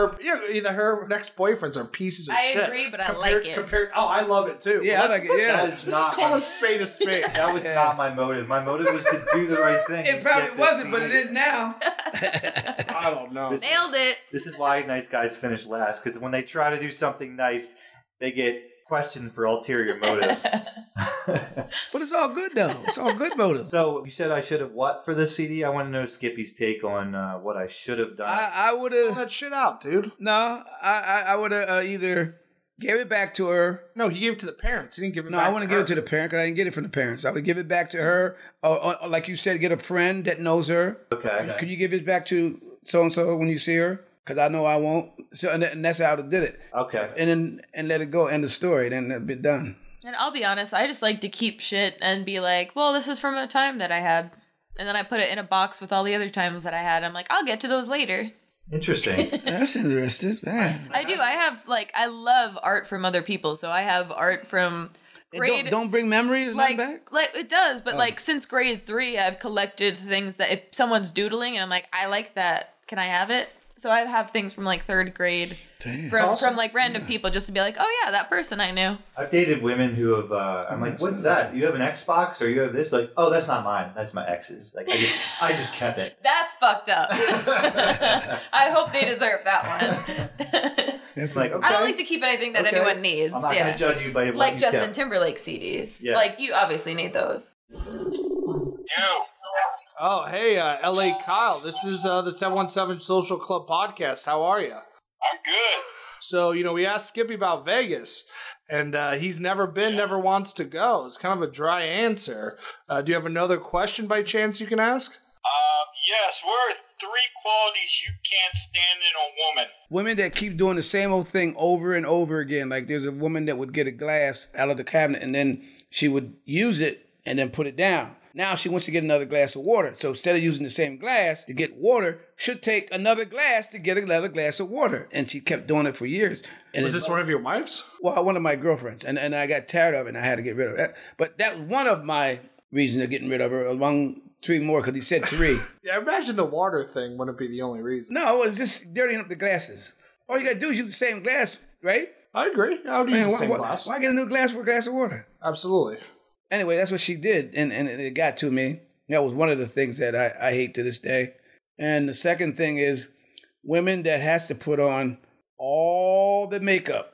her next boyfriends are pieces of I shit. agree, but I like it. Oh, I love it too. Yeah, I like it, yeah. That Let's is just not call my- a spade a spade. that was not my motive. My motive was to do the right thing. it and probably get this wasn't, but it CD. is now. I don't know. This- Nailed it. This is why nice guys finish last, because when they try to do something nice, they get questioned for ulterior motives. But it's all good though. It's all good motives. So you said I should have what for the CD? I want to know Skippy's take on what I should have done. I would Pull have that shit out, dude. no. I would have either gave it back to her. No, he gave it to the parents. He didn't give it No, back I wouldn't give it to the parent because I didn't get it from the parents. I would give it back to her, or like you said, get a friend that knows her. okay. Could you give it back to so and so when you see her? Because I know I won't. So and that's how I did it. Okay. And let it go. End the story. Then it'll be done. And I'll be honest, I just like to keep shit and be like, well, this is from a time that I had. And then I put it in a box with all the other times that I had. I'm like, I'll get to those later. Interesting. That's interesting. Man. I do. I have, I love art from other people. So I have art from grade. Don't bring memories back. It does, but since grade 3, I've collected things that if someone's doodling and I'm like, I like that. Can I have it? So I have things from 3rd grade Damn. from random people just to be like, oh yeah, that person I knew. I've dated women who have. I'm like, what's that? You have an Xbox or you have this? Like, oh, that's not mine. That's my ex's. Like, I just kept it. That's fucked up. I hope they deserve that one. That's Like, okay. I don't like to keep anything that Okay. anyone needs. I'm not yeah. going to judge you by what Like you Justin kept. Timberlake CDs. Yeah. Like you obviously need those. Oh, hey, L.A. Kyle. This is the 717 Social Club podcast. How are you? I'm good. So, we asked Skippy about Vegas, and he's never been, never wants to go. It's kind of a dry answer. Do you have another question by chance you can ask? Yes, what are 3 qualities you can't stand in a woman? women that keep doing the same old thing over and over again. Like there's a woman that would get a glass out of the cabinet and then she would use it and then put it down. Now she wants to get another glass of water. So instead of using the same glass to get water, she'll take another glass to get another glass of water. And she kept doing it for years. And Was this one of your wives? Well, one of my girlfriends. And I got tired of it and I had to get rid of it. But that was one of my reason of getting rid of her, among 3 more, because he said 3. Yeah, imagine the water thing wouldn't be the only reason. No, it's just dirtying up the glasses. All you got to do is use the same glass, right? I agree. I would use the same glass. Why get a new glass for a glass of water? Absolutely. Anyway, that's what she did, and it got to me. That was one of the things that I hate to this day. And the second thing is women that has to put on all that makeup,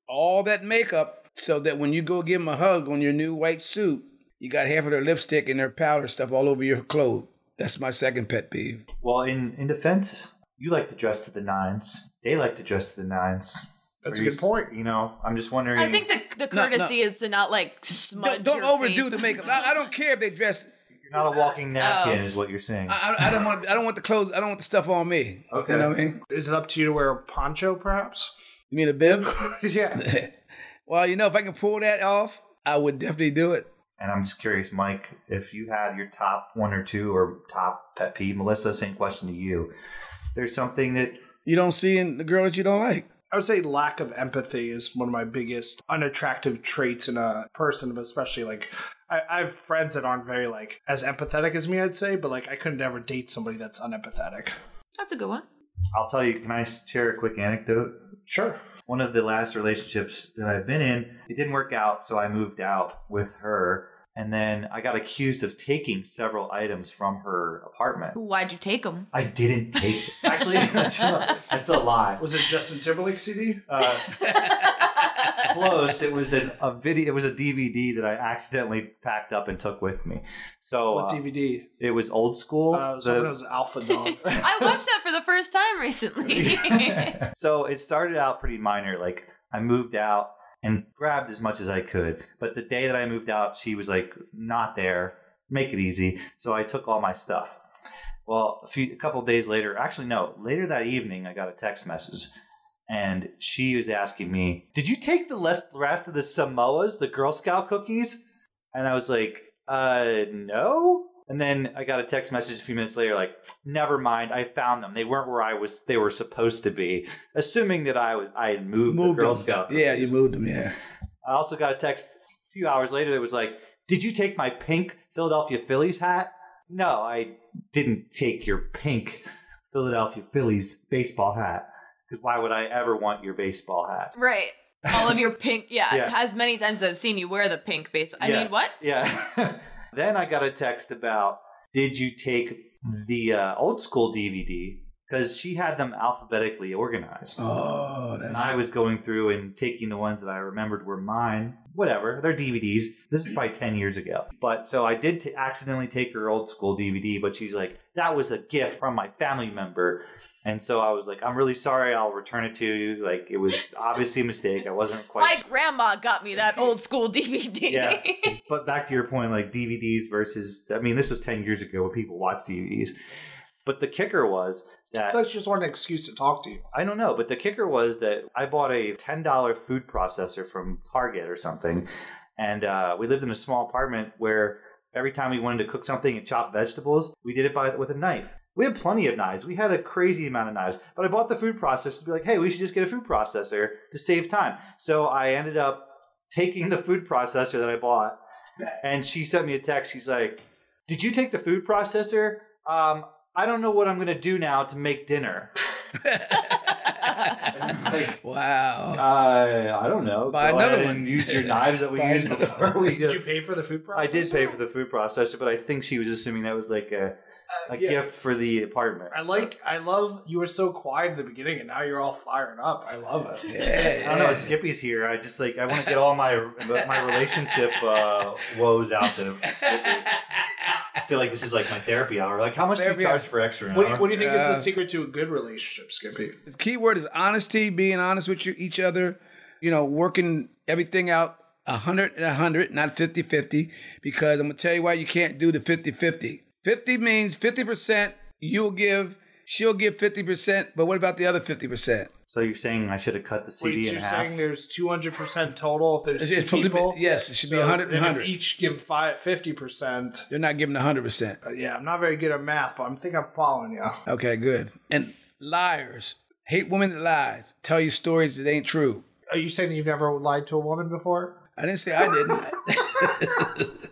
so that when you go give them a hug on your new white suit, you got half of their lipstick and their powder stuff all over your clothes. That's my second pet peeve. Well, in defense, you like to dress to the nines. They like to dress to the nines. That's a good point. You know, I'm just wondering. I think the courtesy is to not like smudge Don't your overdo face. the makeup. I don't care if they dress. You're not a walking napkin, is what you're saying. I don't want the clothes. I don't want the stuff on me. Okay. You know what I mean? Is it up to you to wear a poncho, perhaps? You mean a bib? Yeah. Well, if I can pull that off, I would definitely do it. And I'm just curious, Mike, if you had your top 1 or 2 or top pet peeve, Melissa, same question to you. There's something that you don't see in the girl that you don't like. I would say lack of empathy is one of my biggest unattractive traits in a person, but especially like I have friends that aren't very like as empathetic as me, I'd say, but like I couldn't ever date somebody that's unempathetic. That's a good one. I'll tell you, can I share a quick anecdote? Sure. One of the last relationships that I've been in, it didn't work out, so I moved out with her. And then I got accused of taking several items from her apartment. Why'd you take them? I didn't take it. Actually, that's a lie. Was it Justin Timberlake CD? Close. It was a video. It was a DVD that I accidentally packed up and took with me. So What DVD? It was Old School. Something was Alpha Dog. I watched that for the first time recently. So it started out pretty minor. Like I moved out and grabbed as much as I could. But the day that I moved out, she was like, not there. Make it easy. So I took all my stuff. Well, a couple of days later, actually, no, later that evening, I got a text message. And she was asking me, did you take the rest of the Samoas, the Girl Scout cookies? And I was like, no. And then I got a text message a few minutes later, like, never mind, I found them. They weren't where they were supposed to be, assuming that I had moved the Girl Scout cookies. Yeah, you moved them, yeah. I also got a text a few hours later that was like, did you take my pink Philadelphia Phillies hat? No, I didn't take your pink Philadelphia Phillies baseball hat. Because why would I ever want your baseball hat? Right. All of your pink. Yeah. Yeah. As many times as I've seen you wear the pink baseball. I mean, what? Yeah. Then I got a text about, did you take the Old School DVD? Because she had them alphabetically organized. Oh, and I was going through and taking the ones that I remembered were mine. Whatever, they're DVDs. This is probably 10 years ago. But so I did accidentally take her Old School DVD, but she's like, that was a gift from my family member. And so I was like, I'm really sorry, I'll return it to you. Like, it was obviously a mistake. I wasn't quite My grandma got me that Old School DVD. Yeah. But back to your point, like DVDs versus, I mean, this was 10 years ago when people watched DVDs. But the kicker was that... I thought you just wanted an excuse to talk to you. I don't know, but the kicker was that I bought a $10 food processor from Target or something. And we lived in a small apartment where every time we wanted to cook something and chop vegetables, we did it with a knife. We had plenty of knives. We had a crazy amount of knives. But I bought the food processor to be like, hey, we should just get a food processor to save time. So I ended up taking the food processor that I bought, and she sent me a text. She's like, did you take the food processor? I don't know what I'm going to do now to make dinner. Like, wow. I don't know. Buy Go another ahead one. and use your knives that we used before we Did you pay for the food processor? I did pay for the food processor, but I think she was assuming that was like a gift for the apartment. I love you were so quiet at the beginning, and now you're all fired up. I love it. I don't know. Skippy's here. I just I want to get all my relationship woes out to Skippy. I feel like this is like my therapy hour. Like, how much do you charge for extra? What do you think is the secret to a good relationship, Skippy? The key word is honesty, being honest with each other, working everything out 100 and 100, not 50-50, because I'm going to tell you why you can't do the 50-50. 50 means 50% you'll give, she'll give 50%, but what about the other 50%? So you're saying I should have cut the CD in half? You're saying there's 200% total if there's two people? Yes, it should be 100 and 100. If each give 50%. You're not giving 100%. Yeah, I'm not very good at math, but I think I'm following you. Okay, good. And liars. Hate women that lies. Tell you stories that ain't true. Are you saying that you've never lied to a woman before? I didn't say I didn't.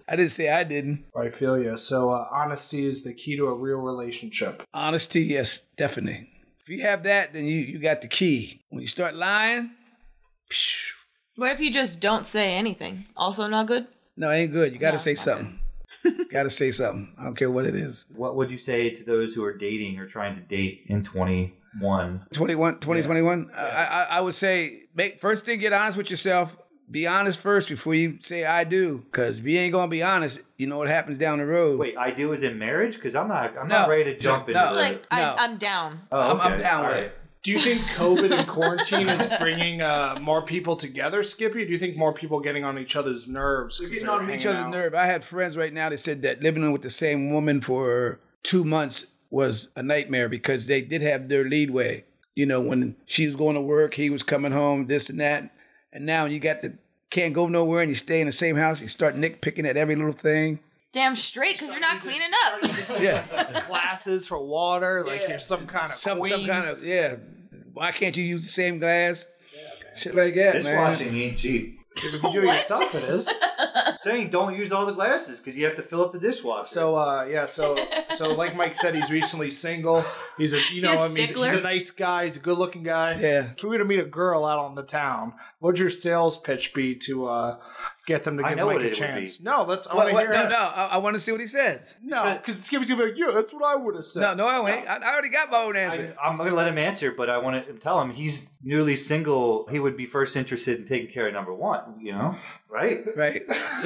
I didn't say I didn't. I feel you. So honesty is the key to a real relationship. Honesty, yes, definitely. If you have that, then you got the key. When you start lying, phew. What if you just don't say anything? Also not good? No, it ain't good. You got to No, say it's not something. Got to say something. I don't care what it is. What would you say to those who are dating or trying to date in 2021? 2021? I would say, first thing, get honest with yourself. Be honest first before you say I do. Because if you ain't going to be honest, you know what happens down the road. Wait, I do is in marriage? Because I'm not ready to jump into It's the... like, No. I'm down. Oh, okay. I'm down All with right. it. Do you think COVID and quarantine is bringing more people together, Skippy? Do you think more people getting on each other's nerves? 'cause Getting they're on each hanging other's out? nerve. I had friends right now that said that living with the same woman for 2 months was a nightmare because they did have their leadway. You know, when she was going to work, he was coming home, this and that. And now you can't go nowhere and you stay in the same house. You start nitpicking at every little thing. Damn straight, because you're not cleaning up. Yeah. Glasses for water, like you're some kind of Some queen. kind of, yeah. Why can't you use the same glass? Shit like that, man. Dishwashing ain't cheap. If you do it yourself, it is. Saying don't use all the glasses because you have to fill up the dishwasher. So like Mike said, he's recently single. He's he's a nice guy. He's a good-looking guy. Yeah. If we were to meet a girl out on the town, what would your sales pitch be to get them to I give know Mike what a it would chance? be. No, I want to hear it. I want to see what he says. No, because Skippy's gonna be like, yeah, that's what I would have said. No, I ain't. I already got my own answer. I'm going to let him answer, but I want to tell him he's newly single. He would be first interested in taking care of number one, you know? Right? Right.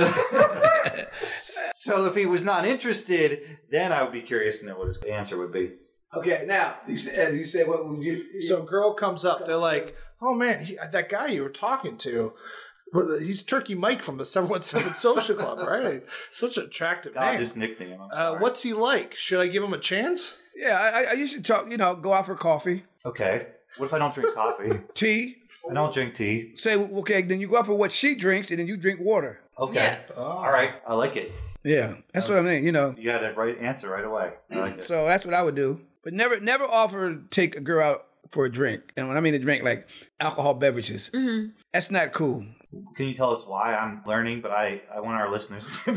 So if he was not interested, then I would be curious to know what his answer would be. Okay, now, as you said, what would you... So a girl comes up, they're like, oh man, that guy you were talking to, he's Turkey Mike from the 717 Social Club, right? Such an attractive God, name. this nickname. I'm sorry. What's he like? Should I give him a chance? Yeah, I used to talk, go out for coffee, Okay. What if I don't drink coffee? tea. I don't drink tea. Say, okay, then you go out for what she drinks, and then you drink water. Okay. Yeah. All right. I like it. Yeah, that's what I mean, You had a right answer right away. I like it. So that's what I would do. But never offer to take a girl out for a drink. And when I mean a drink, like alcohol beverages. Mm-hmm. That's not cool. Can you tell us why? I'm learning, but I want our listeners to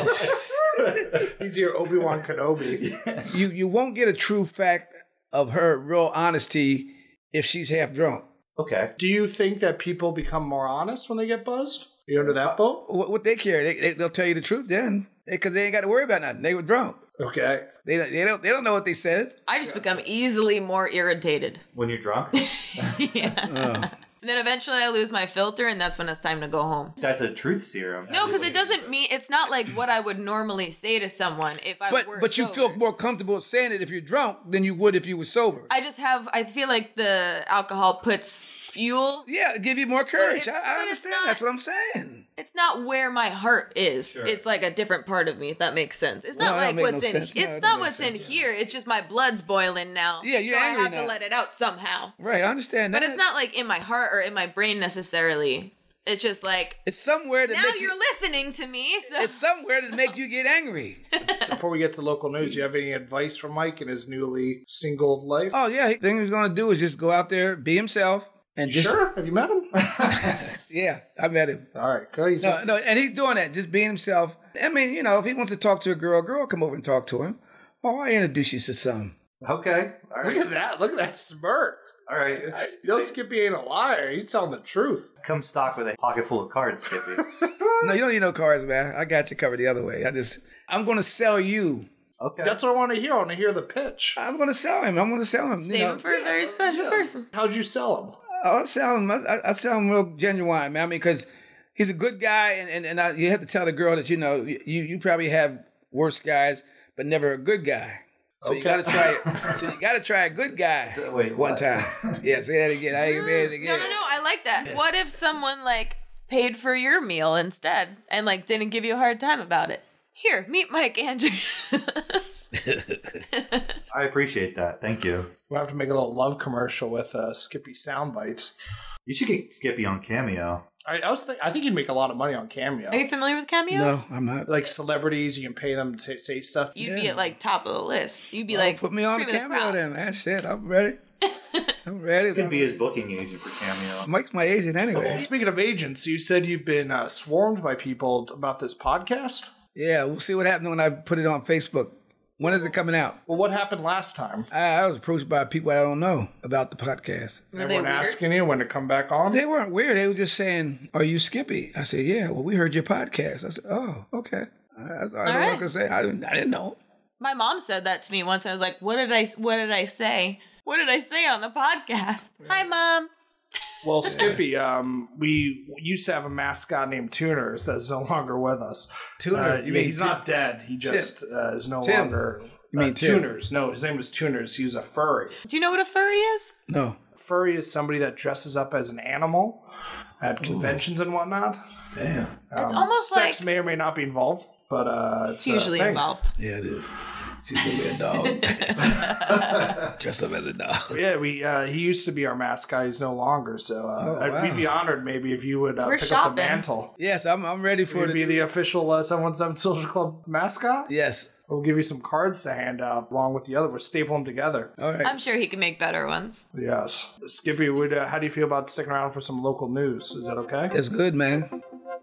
know. He's your Obi-Wan Kenobi. You won't get a true fact of her real honesty if she's half drunk. Okay. Do you think that people become more honest when they get buzzed? Are you under that boat? What they care? They'll tell you the truth then, because they ain't got to worry about nothing. They were drunk. Okay. They don't know what they said. I just become easily more irritated. When you're drunk? Yeah. And then eventually I lose my filter, and that's when it's time to go home. That's a truth serum. No, because it doesn't mean, it's not like what I would normally say to someone if I were But you sober. feel more comfortable saying it if you're drunk than you would if you were sober. I feel like the alcohol puts fuel. Yeah, give you more courage. But I it's understand. not- That's what I'm saying. It's not where my heart is. Sure. It's like a different part of me, if that makes sense. It's not No, that like make what's no in sense. No, it's it not don't what's make in sense, here. It's just my blood's boiling now. Yeah, you're so angry I have now. to let it out somehow. Right, I understand that. But it's not like in my heart or in my brain necessarily. It's just like It's somewhere to now make you're you. listening to me. So It's somewhere to make you get angry. Before we get to local news, do you have any advice for Mike in his newly singled life? Oh yeah, the thing he's gonna do is just go out there, be himself, and just Sure? Have you met him? yeah. I met him. All right, go. He's No, and he's doing that, just being himself. I mean, if he wants to talk to a girl come over and talk to him. Oh, I introduce you to some. Okay. All Look right. at that. Look at that smirk. All right. Skippy ain't a liar. He's telling the truth. Come stock with a pocket full of cards, Skippy. No, you don't need no cards, man. I got you covered the other way. I'm gonna sell you. Okay. That's what I want to hear. I want to hear the pitch. I'm gonna sell him. save him for a very special person. How'd you sell him? I'll sell him. I sell him real genuine, man. I mean, because he's a good guy, and you have to tell the girl that you probably have worse guys, but never a good guy. So you gotta try it. So you gotta try a good guy. Wait, one what? time. Yeah, say that again. I ain't say it again. No, I like that. What if someone paid for your meal instead and didn't give you a hard time about it? Here, meet Mike Andrews. I appreciate that. Thank you. We'll have to make a little love commercial with Skippy sound bites. You should get Skippy on Cameo. I think you'd make a lot of money on Cameo. Are you familiar with Cameo? No, I'm not. Like celebrities, you can pay them to say stuff. You'd be at top of the list. You'd be Put me on the cream of camera crowd. then, man. Shit, I'm ready. I'm ready. Could be his booking agent for Cameo. Mike's my agent anyway. Speaking of agents, you said you've been swarmed by people about this podcast. Yeah, we'll see what happened when I put it on Facebook. When is it coming out? Well, what happened last time? I was approached by people I don't know about the podcast. Were they Everyone weird? asking you when to come back on? They weren't weird. They were just saying, "Are you Skippy?" I said, "Yeah." Well, we heard your podcast. I said, "Oh, okay." That's all I could say. I didn't know. My mom said that to me once. I was like, "What did I say? What did I say on the podcast?" Hi, Mom. Well, Skippy, we used to have a mascot named Tuners that's no longer with us. Tuner? You mean he's not dead. He just is no Tim. longer. You mean Tim? Tuners? No, his name was Tuners. He was a furry. Do you know what a furry is? No. Furry is somebody that dresses up as an animal at conventions and whatnot. Damn. It's almost Sex like may or may not be involved, but it's usually a thing. involved. Yeah, it is. She's gonna be a dog. Dress up as a dog. Yeah, he used to be our mascot. He's no longer. So wow. we'd be honored maybe if you would We're pick up the shopping. mantle. Yes, I'm ready for Would it. be the official 717 Social Club mascot. Yes. We'll give you some cards to hand out along with the other. We'll staple them together. All right. I'm sure he can make better ones. Yes. Skippy, how do you feel about sticking around for some local news? Is that okay? That's good, man.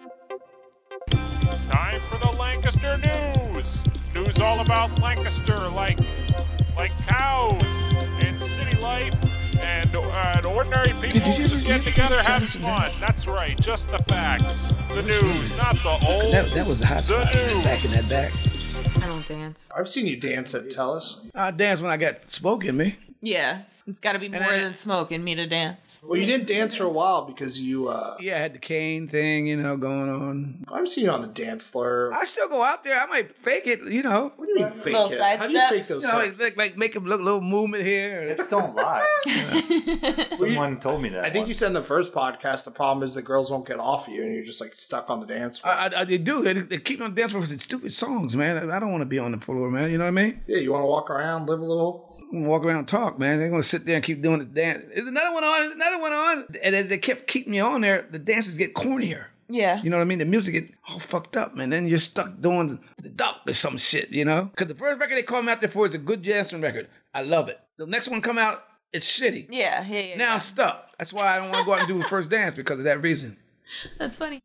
It's time for the Lancaster News. News all about Lancaster, like cows and city life and ordinary people Did you just ever get together having Jonathan fun. Dance? That's right, just the facts. The news, not the old. That was the hot spot news. back in that back. I don't dance. I've seen you dance at Tellus. I danced when I got smoke in me. Yeah, it's got to be more than smoking me to dance. Well, you didn't dance for a while because you. Yeah, I had the cane thing, going on. I've seen you on the dance floor. I still go out there. I might fake it, What do you mean fake Little it? side How do you step? fake those? like make a little movement here. Hips don't lie. Someone told me that. I think you once. said in the first podcast the problem is the girls won't get off you and you're just like stuck on the dance floor. They do. They keep me on dance floor for stupid songs, man. I don't want to be on the floor, man. You know what I mean? Yeah, you want to walk around, live a little. I'm gonna walk around and talk, man. They're gonna sit there and keep doing the dance. There's another one on. There's another one on. And as they kept keeping me on there, the dances get cornier. Yeah. You know what I mean? The music get all fucked up, man. Then you're stuck doing the duck or some shit, Because the first record they call me out there for is a good dancing record. I love it. The next one come out, it's shitty. Yeah. Now I'm stuck. That's why I don't want to go out and do the first dance because of that reason. That's funny.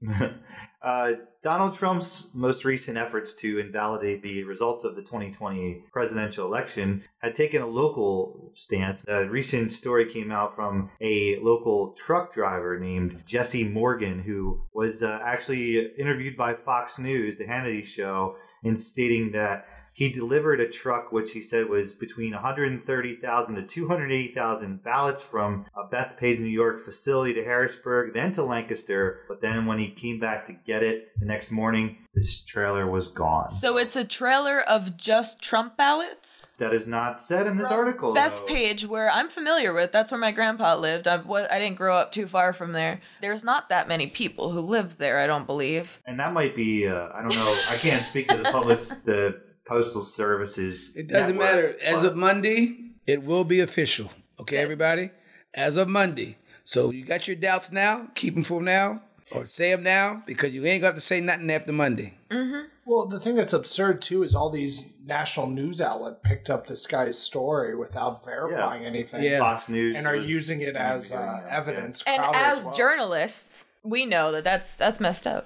Donald Trump's most recent efforts to invalidate the results of the 2020 presidential election had taken a local stance. A recent story came out from a local truck driver named Jesse Morgan, who was actually interviewed by Fox News, the Hannity show, in stating that he delivered a truck which he said was between 130,000 to 280,000 ballots from a Bethpage, New York facility to Harrisburg, then to Lancaster. But then when he came back to get it the next morning, this trailer was gone. So it's a trailer of just Trump ballots? That is not said in this article. Bethpage, where I'm familiar with, that's where my grandpa lived. I didn't grow up too far from there. There's not that many people who live there, I don't believe. And that might be, I don't know, I can't speak to the Postal Services. It doesn't network, matter. As but- of Monday, it will be official. Okay, everybody? As of Monday. So you got your doubts now? Keep them for now. Or say them now because you ain't got to say nothing after Monday. Well, the thing that's absurd too is all these national news outlet picked up this guy's story without verifying anything. Yeah. Fox News And are was using it as doing that, evidence. And Crowder as well. journalists, we know that that's messed up.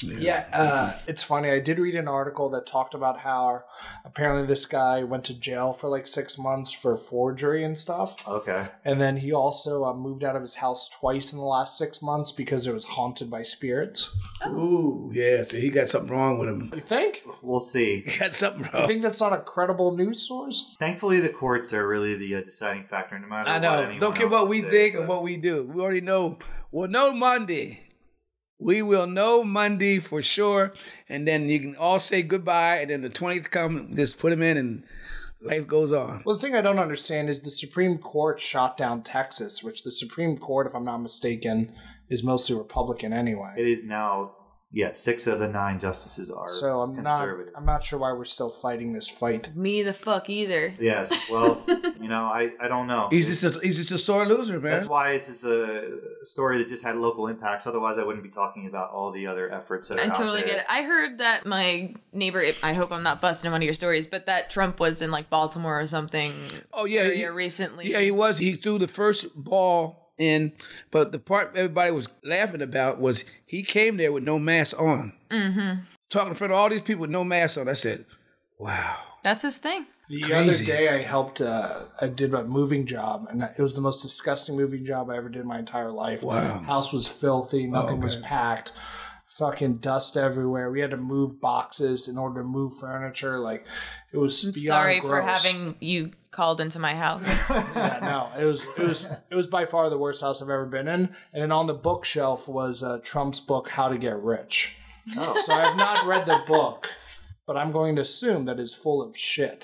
Yeah, it's funny. I did read an article that talked about how apparently this guy went to jail for like 6 months for forgery and stuff. Okay. And then he also moved out of his house twice in the last 6 months because it was haunted by spirits. Ooh, yeah. So he got something wrong with him. You think? We'll see. He got something You wrong. think that's not a credible news source? Thankfully, the courts are really the deciding factor, no matter I what know. anyone Don't care else what we says, think or but- what we do. We already know. We'll know Monday. We will know Monday for sure. And then you can all say goodbye. And then the 20th come, just put them in and life goes on. Well, the thing I don't understand is the Supreme Court shot down Texas, which the Supreme Court, if I'm not mistaken, is mostly Republican anyway. It is now, 6 of the 9 justices are So I'm conservative. not sure why we're still fighting this fight. Me the fuck either. Yes, well, I don't know. He's just a sore loser, man. That's why this is a story that just had local impacts. Otherwise, I wouldn't be talking about all the other efforts that are I out totally there. get it. I heard that my neighbor, I hope I'm not busting one of your stories, but that Trump was in like Baltimore or something. Oh, yeah. area recently. Yeah, he was. He threw the first ball in, but the part everybody was laughing about was he came there with no mask on. Mm-hmm. talking in front of all these people with no mask on. I said, wow. That's his thing. The Crazy. other day I helped, I did a moving job, and it was the most disgusting moving job I ever did in my entire life. Wow. House was filthy, nothing was man. packed, fucking dust everywhere. We had to move boxes in order to move furniture. Like, it was beyond Sorry for gross. having you called into my house. Yeah, no, it was by far the worst house I've ever been in. And then on the bookshelf was Trump's book, How to Get Rich. Oh. So I have not read the book, but I'm going to assume that it's full of shit.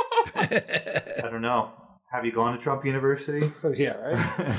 I don't know. Have you gone to Trump University? Yeah, right?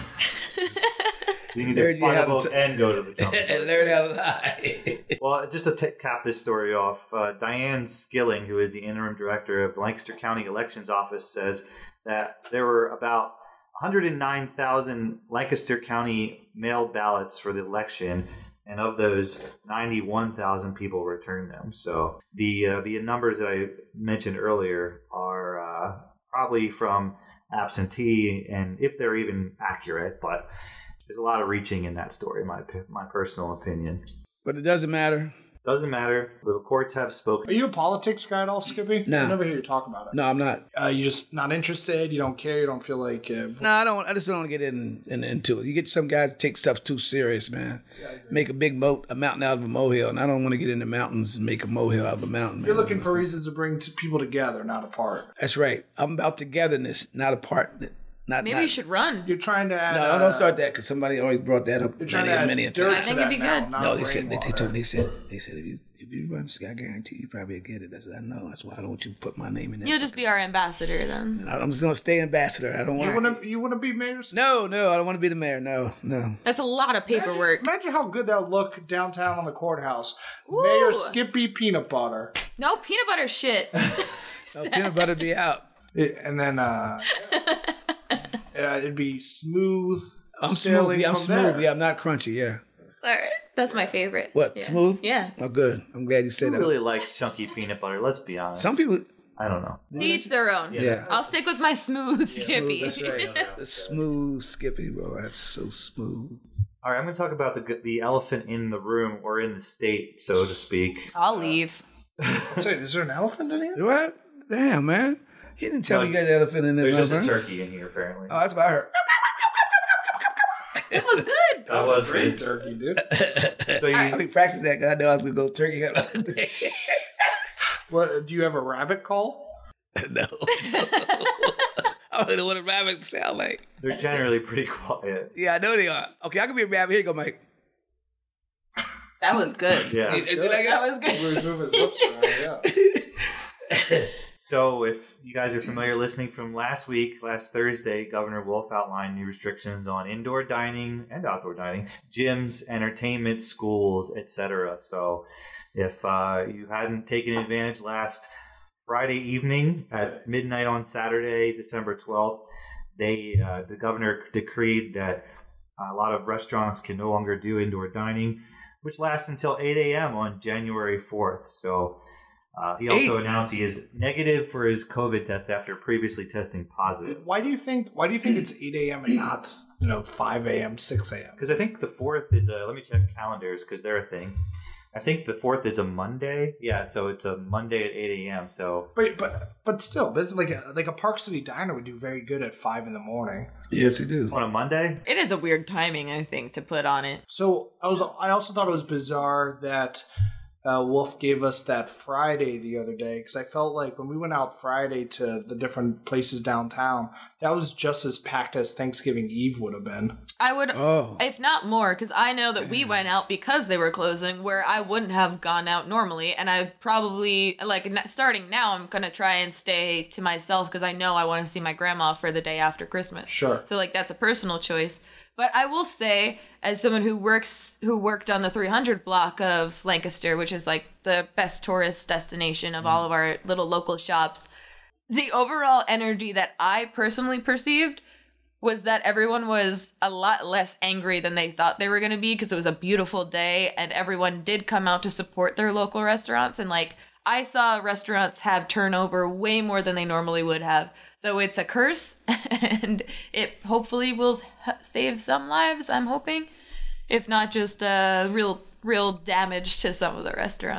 You need There to you buy the have book to- and go to the Trump And University. learn how to lie. Well, just to cap this story off, Diane Skilling, who is the interim director of the Lancaster County Elections Office, says that there were about 109,000 Lancaster County mail ballots for the election, and of those, 91,000 people returned them. So the numbers that I mentioned earlier are probably from absentee, and if they're even accurate, but there's a lot of reaching in that story, my personal opinion. But it doesn't matter. Doesn't matter. The courts have spoken. Are you a politics guy at all, Skippy? No. I never hear you talk about it. No, I'm not. You just not interested? You don't care? You don't feel like... No, I don't. I just don't want to get into it. You get some guys that take stuff too serious, man. Make a big a mountain out of a molehill, and I don't want to get into mountains and make a molehill out of a mountain. You're man. looking for reasons to bring people together, not apart. That's right. I'm about togetherness, not apart. Maybe you should run. You're trying to add... No, don't start that because somebody always brought that up You're trying to add many a dirt time. I think to it'd that be now, good. not No, they said rainwater. they said if you run, I guarantee you probably get it. I said I know. That's why I don't want you to put my name in there. You'll just be our ambassador then. I'm just gonna stay ambassador. I don't want. You want to be mayor? No, I don't want to be the mayor. No. That's a lot of paperwork. Imagine how good that would look downtown on the courthouse. Ooh. Mayor Skippy Peanut Butter. No peanut butter shit. No, peanut butter be out. And then it'd be smooth. I'm smooth. sailing Yeah, I'm from smooth. there. Yeah, I'm not crunchy. Yeah. All right. That's my favorite. What? Yeah. Smooth? Yeah. Oh, good. I'm glad you said Who that. really likes chunky peanut butter? Let's be honest. Some people. I don't know. To each their own. Yeah. I'll stick with my smooth Skippy. That's right. The smooth Skippy, bro. That's so smooth. All right, I'm going to talk about the elephant in the room, or in the state, so to speak. I'll leave. Say, is there an elephant in here? What? Damn, man. He didn't tell No, me you got the elephant in there. There's just a man. turkey in here, apparently. Oh, that's what I heard. That was good. That was Great good. turkey, dude. So you, I practice that because I know I was going to go turkey hunt the other day. What? Do you have a rabbit call? No. I don't know what a rabbit sound like. they're generally pretty quiet. Yeah, I know they are. Okay, I can be a rabbit. Here you go, Mike. That was good. Yeah. Did I get- That was good. He was moving his lips around, yeah. So if you guys are familiar listening from last Thursday, Governor Wolf outlined new restrictions on indoor dining and outdoor dining, gyms, entertainment, schools, etc. So if you hadn't taken advantage last Friday evening at midnight on Saturday, December 12th, the governor decreed that a lot of restaurants can no longer do indoor dining, which lasts until 8 a.m. on January 4th. So he also announced he is negative for his COVID test after previously testing positive. Why do you think it's 8 a.m. and not 5 a.m., 6 a.m.? Because I think the 4th is let me check calendars because they're a thing. I think the 4th is a Monday. Yeah, so it's a Monday at 8 a.m. So But still, this is like a Park City diner would do very good at 5 in the morning. Yes, he do. on a Monday? It is a weird timing, I think, to put on it. So I also thought it was bizarre that Wolf gave us that Friday the other day, because I felt like when we went out Friday to the different places downtown, that was just as packed as Thanksgiving Eve would have been. I would, Oh. if not more, because I know that we went out because they were closing, where I wouldn't have gone out normally, and I probably, starting now, I'm going to try and stay to myself, because I know I want to see my grandma for the day after Christmas. Sure. So, that's a personal choice. But I will say, as someone who worked on the 300 block of Lancaster, which is the best tourist destination of all of our little local shops, the overall energy that I personally perceived was that everyone was a lot less angry than they thought they were going to be, because it was a beautiful day and everyone did come out to support their local restaurants. And I saw restaurants have turnover way more than they normally would have. So it's a curse, and it hopefully will save some lives, I'm hoping. If not just real damage to some of the restaurants.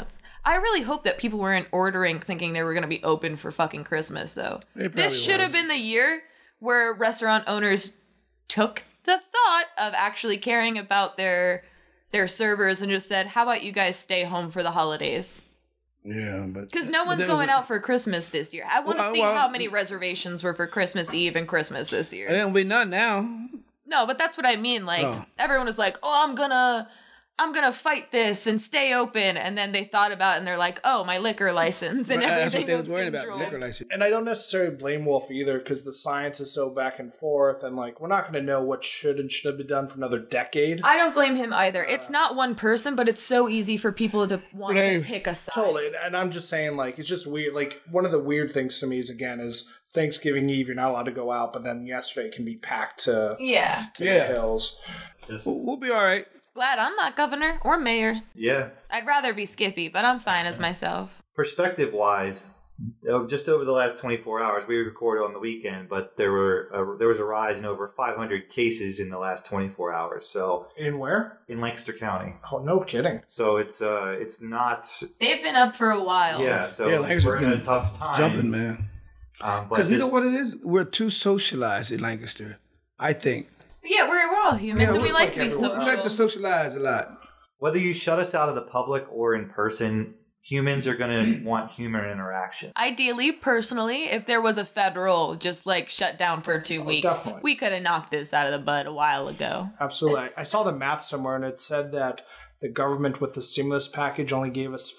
I really hope that people weren't ordering thinking they were going to be open for fucking Christmas, though. This should have been the year where restaurant owners took the thought of actually caring about their servers and just said, how about you guys stay home for the holidays? Yeah, but because no one's going out for Christmas this year. I want to see how many reservations were for Christmas Eve and Christmas this year. There won't be none now. No, but that's what I mean. Like everyone was like, "Oh, I'm gonna fight this and stay open," and then they thought about it and they're like, "Oh, my liquor license and everything." That's what they were worried about, liquor license. And I don't necessarily blame Wolf either because the science is so back and forth, and like we're not going to know what should and should have been done for another decade. I don't blame him either. It's not one person, but it's so easy for people to want to pick a side. Totally, and I'm just saying, like, it's just weird. Like, one of the weird things to me is Thanksgiving Eve, you're not allowed to go out, but then yesterday it can be packed to the hills. We'll be all right. Glad I'm not governor or mayor. Yeah. I'd rather be Skippy, but I'm fine as myself. Perspective-wise, just over the last 24 hours, we recorded on the weekend, but there was a rise in over 500 cases in the last 24 hours. So in where? In Lancaster County. Oh, no kidding. So it's not. They've been up for a while. Yeah. So we're in a tough time. Jumping, man. Because you know what it is? We're too socialized in Lancaster, I think. Yeah, we're all humans, and we like to be social. We like to socialize a lot. Whether you shut us out of the public or in person, humans are going to want human interaction. Ideally, personally, if there was a federal just like shut down for 2 weeks, definitely. We could have knocked this out of the bud a while ago. Absolutely. I saw the math somewhere, and it said that the government with the stimulus package only gave us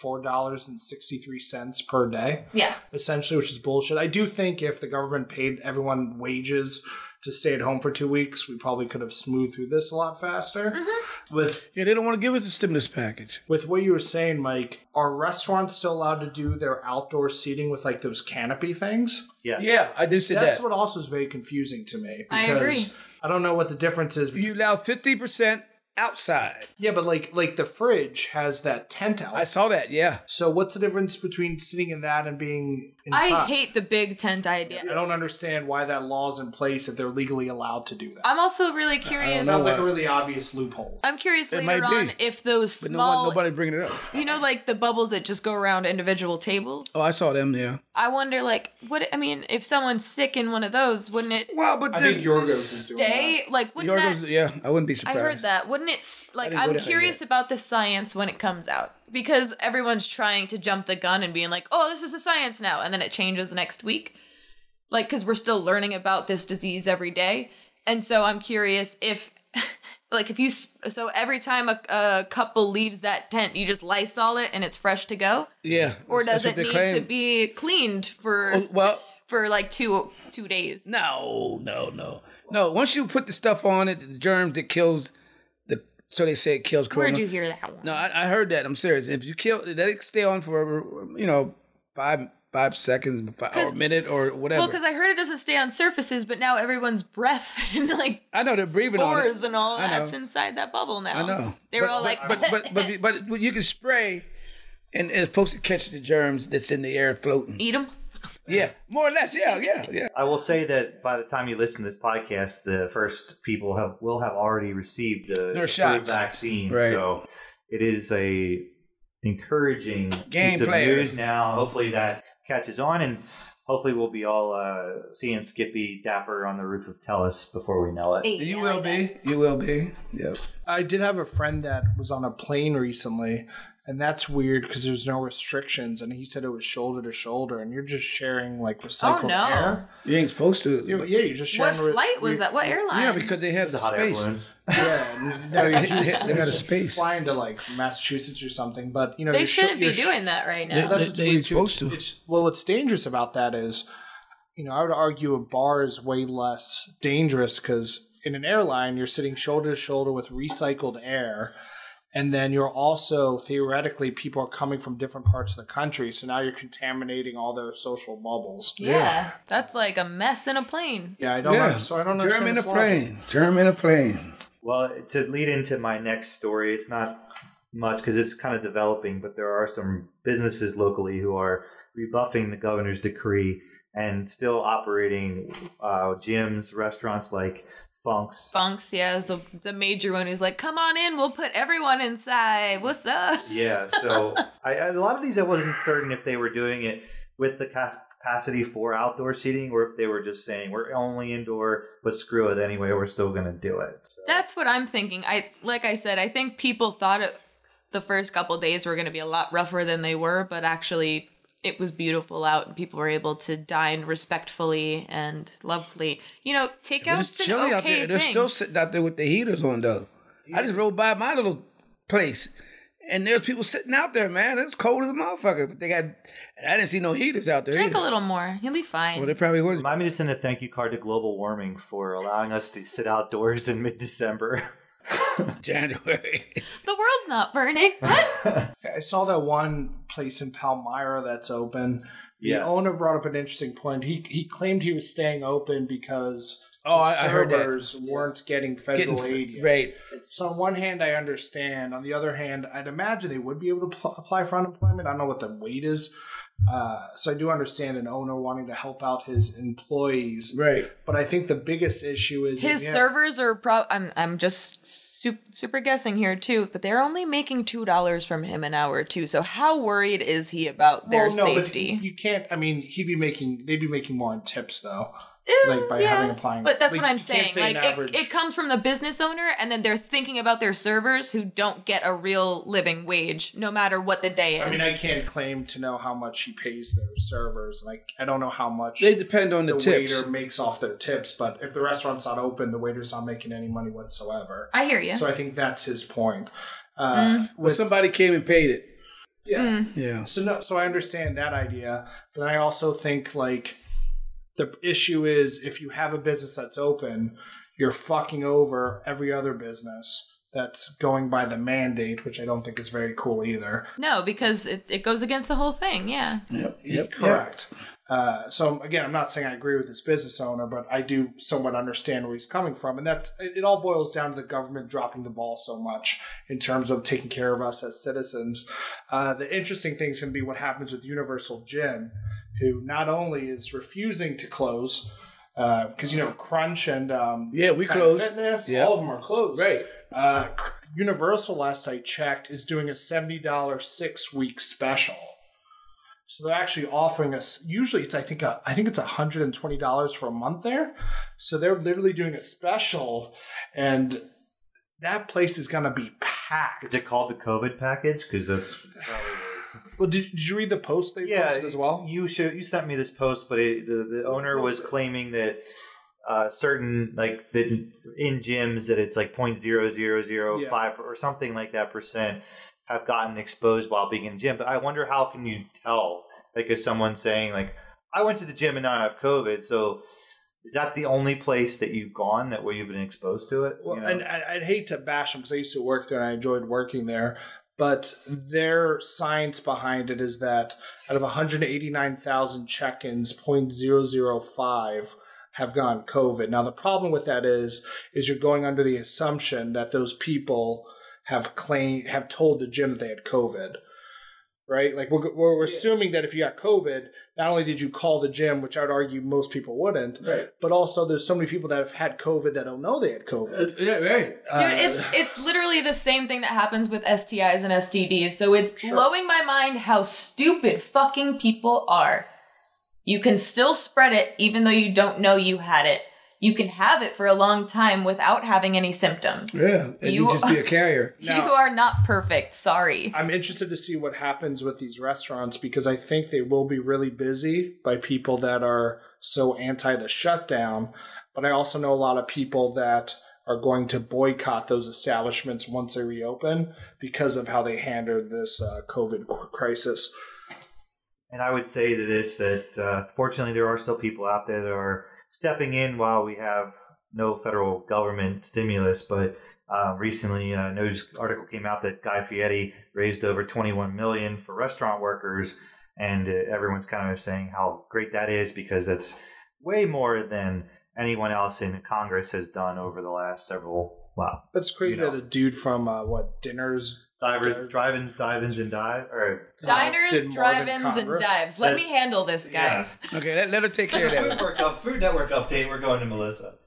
$4.63 per day. Yeah. Essentially, which is bullshit. I do think if the government paid everyone wages to stay at home for 2 weeks, we probably could have smoothed through this a lot faster. Mm-hmm. They don't want to give us a stimulus package. With what you were saying, Mike, are restaurants still allowed to do their outdoor seating with like those canopy things? Yeah. Yeah, I did say that. That's what also is very confusing to me. I agree. I don't know what the difference is. You allow 50% outside. Yeah, but like the fridge has that tent out. I saw that, yeah. So what's the difference between sitting in that and being inside? I hate the big tent idea. I don't understand why that law's in place if they're legally allowed to do that. I'm also really curious. Sounds like a really obvious loophole. I'm curious later on if those small... But nobody bringing it up. You know, like the bubbles that just go around individual tables? Oh, I saw them, yeah. I wonder, like, if someone's sick in one of those, wouldn't it... Well, but I think Yorgos is doing that. Like, wouldn't Yorgos, that... Yeah, I wouldn't be surprised. I heard that. Wouldn't it... Like, I'm curious about the science when it comes out. Because everyone's trying to jump the gun and being like, oh, this is the science now. And then it changes next week. Like, because we're still learning about this disease every day. And so I'm curious if... Like, if you... So every time a couple leaves that tent, you just Lysol it and it's fresh to go? Yeah. Or does it need to be cleaned for like two days? No. Once you put the stuff on it, the germs that kills so they say it kills corona. Where'd you hear that one? No, I heard that. I'm serious. If you they stay on for 5 seconds, or a minute, or whatever. Well, because I heard it doesn't stay on surfaces, but now everyone's breath and like I know they're breathing on it. Spores and all that's inside that bubble now. I know. They were all like, but you can spray, and it's supposed to catch the germs that's in the air floating. Eat them. Yeah, more or less. Yeah. I will say that by the time you listen to this podcast, the first people will have already received the vaccine. Right. So it is a encouraging piece of player. news now. Hopefully that catches on, and hopefully we'll be all seeing Skippy Dapper on the roof of Tellus before we know it. You will be. You will be. Yep. I did have a friend that was on a plane recently. And that's weird because there's no restrictions. And he said it was shoulder to shoulder. And you're just sharing like recycled air. You ain't supposed to. You're just sharing. What flight was that? What airline? Yeah, because they have the space. Yeah, no, they got a space. Flying to like Massachusetts or something. But they shouldn't be doing that right now. They ain't supposed to. What's dangerous about that is, I would argue a bar is way less dangerous because in an airline you're sitting shoulder to shoulder with recycled air. And then you're also, theoretically, people are coming from different parts of the country. So now you're contaminating all their social bubbles. Yeah. That's like a mess in a plane. Yeah, I don't know. So I don't know. Germ in a plane. Well, to lead into my next story, it's not much because it's kind of developing, but there are some businesses locally who are rebuffing the governor's decree and still operating gyms, restaurants like Funks, yeah, is the major one who's like, come on in, we'll put everyone inside. What's up? Yeah, so a lot of these I wasn't certain if they were doing it with the capacity for outdoor seating or if they were just saying we're only indoor, but screw it anyway, we're still going to do it. So. That's what I'm thinking. Like I said, I think people thought the first couple days were going to be a lot rougher than they were, but actually it was beautiful out and people were able to dine respectfully and lovely. Takeout's it's chilly out there. They're still sitting out there with the heaters on, though. Yeah. I just rode by my little place, and there's people sitting out there, man. It's cold as a motherfucker. But and I didn't see no heaters out there. Drink a little more. You'll be fine. Well, they probably would. Remind me to send a thank you card to global warming for allowing us to sit outdoors in mid-December. January. The world's not burning. What? I saw that one place in Palmyra that's open. The owner brought up an interesting point. He claimed he was staying open because servers weren't getting federal aid yet. Right. So on one hand, I understand. On the other hand, I'd imagine they would be able to apply for unemployment. I don't know what the wait is. So I do understand an owner wanting to help out his employees, right? But I think the biggest issue is his servers are. I'm just super guessing here too, but they're only making $2 from him an hour too. So how worried is he about their safety? But you can't. I mean, they'd be making more in tips though. Applying. But that's what I'm saying. Like it comes from the business owner, and then they're thinking about their servers who don't get a real living wage, no matter what the day is. I mean, I can't claim to know how much he pays their servers. Like, I don't know how much they depend on the tips. Waiter makes off their tips. But if the restaurant's not open, the waiter's not making any money whatsoever. I hear you. So I think that's his point. Well, somebody came and paid it. Yeah, yeah. So I understand that idea, but I also think like. The issue is if you have a business that's open, you're fucking over every other business that's going by the mandate, which I don't think is very cool either. No, because it goes against the whole thing, yeah. Yep. Correct. So again, I'm not saying I agree with this business owner, but I do somewhat understand where he's coming from. And it all boils down to the government dropping the ball so much in terms of taking care of us as citizens. The interesting thing is going to be what happens with Universal Gym, who not only is refusing to close, because Crunch and we closed. Fitness, all of them are closed. Right. Universal, last I checked, is doing a $70 6-week special. So they're actually offering us. Usually, it's I think it's $120 for a month there. So they're literally doing a special, and that place is gonna be packed. Is it called the COVID package? Because that's. Well, did you read the post they posted as well? You sent me this post, but the owner was claiming that certain that in gyms that it's like 0.0005 or something like that percent have gotten exposed while being in the gym. But I wonder how can you tell? Like, is someone saying like, I went to the gym and now I have COVID, so is that the only place that you've gone where you've been exposed to it? Well, and I'd hate to bash them because I used to work there and I enjoyed working there. But their science behind it is that out of 189,000 check-ins, 0.005 have gone COVID. Now, the problem with that is you're going under the assumption that those people have told the gym that they had COVID, right? Like we're assuming that if you got COVID, not only did you call the gym, which I would argue most people wouldn't, right, but also there's so many people that have had COVID that don't know they had COVID. Yeah, right. Dude, it's literally the same thing that happens with STIs and STDs. So it's blowing my mind how stupid fucking people are. You can still spread it even though you don't know you had it. You can have it for a long time without having any symptoms. Yeah, and you just be a carrier. You are not perfect. Sorry. I'm interested to see what happens with these restaurants because I think they will be really busy by people that are so anti the shutdown. But I also know a lot of people that are going to boycott those establishments once they reopen because of how they handled this COVID crisis. And I would say to this that fortunately there are still people out there that are stepping in while we have no federal government stimulus. But recently a news article came out that Guy Fieri raised over $21 million for restaurant workers. And everyone's kind of saying how great that is because that's way more than anyone else in Congress has done over the last several. Wow. That's crazy that a dude from Diners, Drive-ins, Dive-ins, and Dive? Or Diners, Drive-ins, and Dives. Let me handle this, guys. Yeah. Okay, let her take care of that. Food Network update. We're going to Melissa.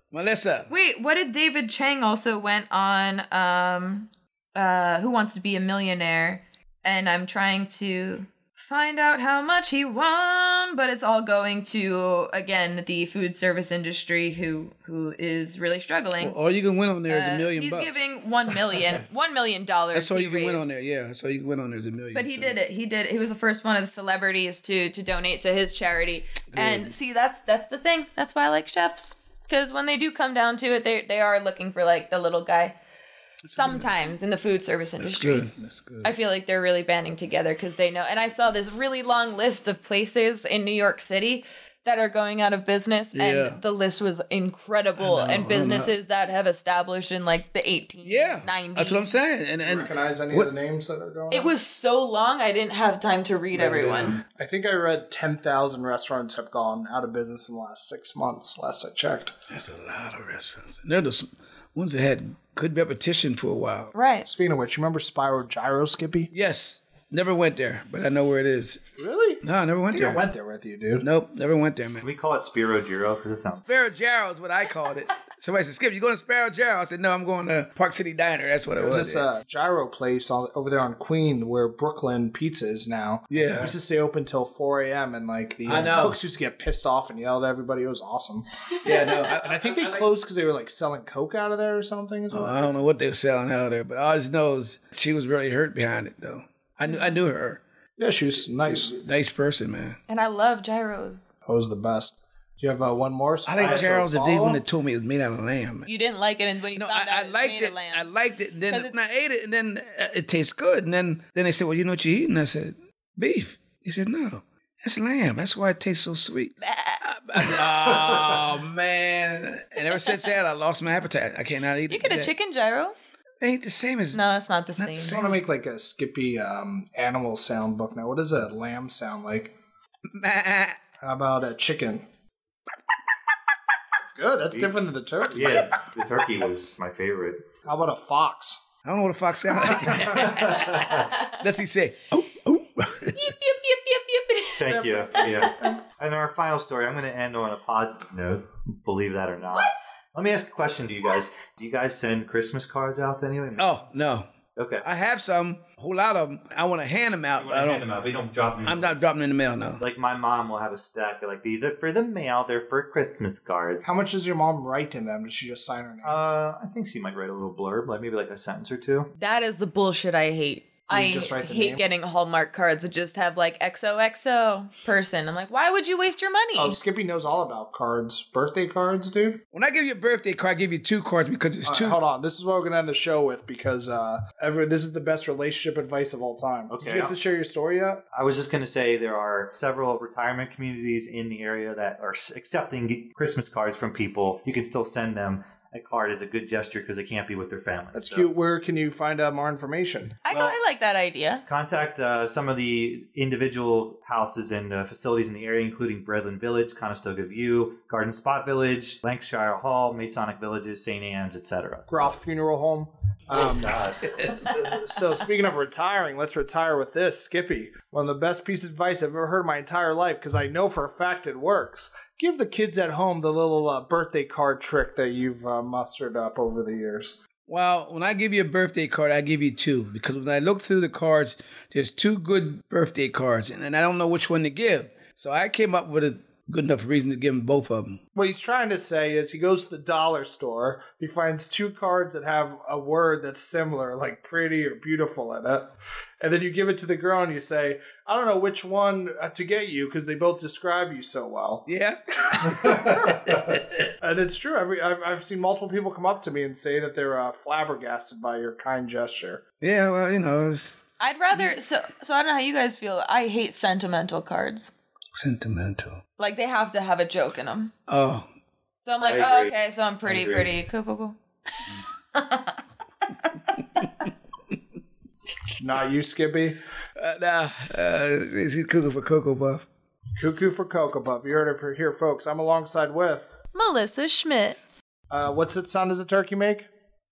Melissa. Wait, what did David Chang also went on? Who Wants to Be a Millionaire? And I'm trying to find out how much he won, but it's all going to, again, the food service industry who is really struggling. Well, all you can win on there is $1 million. He's giving $1 million That's all you can win on there. Yeah, that's all you can win on there is $1 million. But he did it. He was the first one of the celebrities to donate to his charity. Good. And see, that's the thing. That's why I like chefs, because when they do come down to it, they are looking for like the little guy. Sometimes in the food service industry. That's good. I feel like they're really banding together because they know. And I saw this really long list of places in New York City that are going out of business, and the list was incredible. And businesses that have established in like the 1890s. That's what I'm saying. And recognize any of the names that are going? It was so long, I didn't have time to read everyone. I think I read 10,000 restaurants have gone out of business in the last 6 months. Last I checked. That's a lot of restaurants. And they're the ones that had good repetition for a while. Right. Speaking of which, you remember Spiro Gyro, Skippy? Yes. Never went there, but I know where it is. Really? No, I never went there. I went there with you, dude. Nope, never went there, man. Can we call it Spiro Gyro? Because it sounds... Spiro Gyro is what I called it. Somebody said, Skip, you going to Spiro Gyro? I said, no, I'm going to Park City Diner. That's what it was. There's this gyro place over there on Queen where Brooklyn Pizza is now. Yeah. It used to stay open till 4 a.m. and like the cooks used to get pissed off and yell at everybody. It was awesome. Yeah, no. And I think they closed because they were like selling Coke out of there or something as well. I don't know what they were selling out of there, but all I just know is she was really hurt behind it, though. I knew her. Yeah, she was nice. Nice person, man. And I love gyros. That was the best. Do you have one more? I think gyros the day when they told me it was made out of lamb. You didn't like it, and when you found out it was made of lamb. I liked it, and then I ate it, and then it tastes good. And then they said, well, you know what you're eating? I said, beef. He said, no, that's lamb. That's why it tastes so sweet. Oh, man. And ever since that, I lost my appetite. I cannot eat it. You get a chicken gyro? It ain't the same as... No, it's not the same. I want to make like a Skippy animal sound book now. What does a lamb sound like? How about a chicken? That's good. That's different than the turkey. Yeah, the turkey was my favorite. How about a fox? I don't know what a fox sounds like. Does he say, oh, oh? Yip, yip, yip, yip, yip. Thank you. Yeah. And our final story, I'm going to end on a positive note, believe that or not. What? Let me ask a question to you guys. Do you guys send Christmas cards out to anyone? Oh, no. Okay. I have some, a whole lot of them. I want to hand them out. You want to hand them out, but you don't drop them. I'm not dropping them in the mail, no. Like my mom will have a stack of like these are for the mail, they're for Christmas cards. How much does your mom write in them? Does she just sign her name? I think she might write a little blurb, like maybe like a sentence or two. That is the bullshit I hate. I just write the hate name? getting Hallmark cards that just have like XOXO person. I'm like, why would you waste your money? Oh, Skippy knows all about cards. Birthday cards, dude. When I give you a birthday card, I give you 2 cards because it's 2. Hold on. This is what we're going to end the show with because this is the best relationship advice of all time. Okay. Did you get to share your story yet? I was just going to say there are several retirement communities in the area that are accepting Christmas cards from people. You can still send them a card as a good gesture because they can't be with their families. That's cute. Where can you find out more information? I like that idea. Contact some of the individual houses and facilities in the area, including Breadland Village, Conestoga View, Garden Spot Village, Lancashire Hall, Masonic Villages, St. Anne's, etc. Groff Funeral Home. So speaking of retiring, let's retire with this. Skippy, one of the best pieces of advice I've ever heard in my entire life because I know for a fact it works. Give the kids at home the little birthday card trick that you've mustered up over the years. Well, when I give you a birthday card, I give you 2 because when I look through the cards, there's 2 good birthday cards, and I don't know which one to give. So I came up with a good enough reason to give them both of them. What he's trying to say is he goes to the dollar store, he finds 2 cards that have a word that's similar, like pretty or beautiful in it, and then you give it to the girl and you say, I don't know which one to get you because they both describe you so well. Yeah. And it's true. I've seen multiple people come up to me and say that they're flabbergasted by your kind gesture. Yeah, well, you know, it's I'd rather so I don't know how you guys feel. I hate sentimental cards. sentimental. Like they have to have a joke in them. Oh. So I'm like, I agree. okay, so I'm pretty. Cool. Not you, Skippy. He's cuckoo for Cocoa Puff. Cuckoo for Cocoa Puff. You heard it for here, folks. I'm alongside with Melissa Schmidt. What's it sound does a turkey make?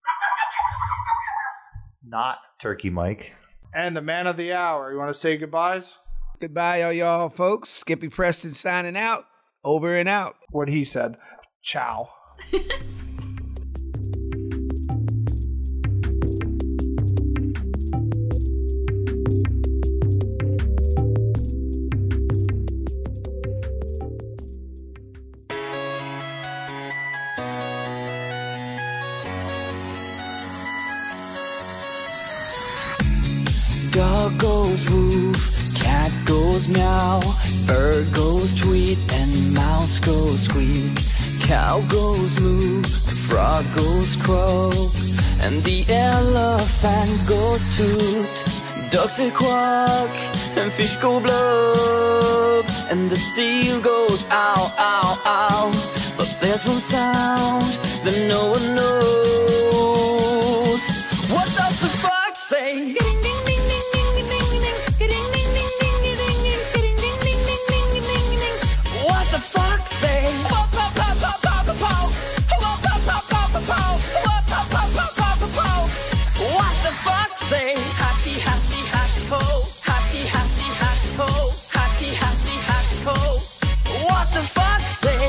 Not Turkey Mike. And the man of the hour. You want to say goodbyes? Goodbye, all y'all folks. Skippy Preston signing out. Over and out. What he said. Ciao. Dog goes woof, cat goes meow, bird goes tweet, and mouse goes squeak. Cow goes moo, frog goes croak, and the elephant goes toot. Ducks say quack, and fish go blub, and the seal goes ow, ow, ow. But there's one sound that no one knows. What does the fox say? What the fox say? What the fox say? Happy, happy, happy ho. Happy, happy, happy ho. Happy, happy, happy ho. What the fox say?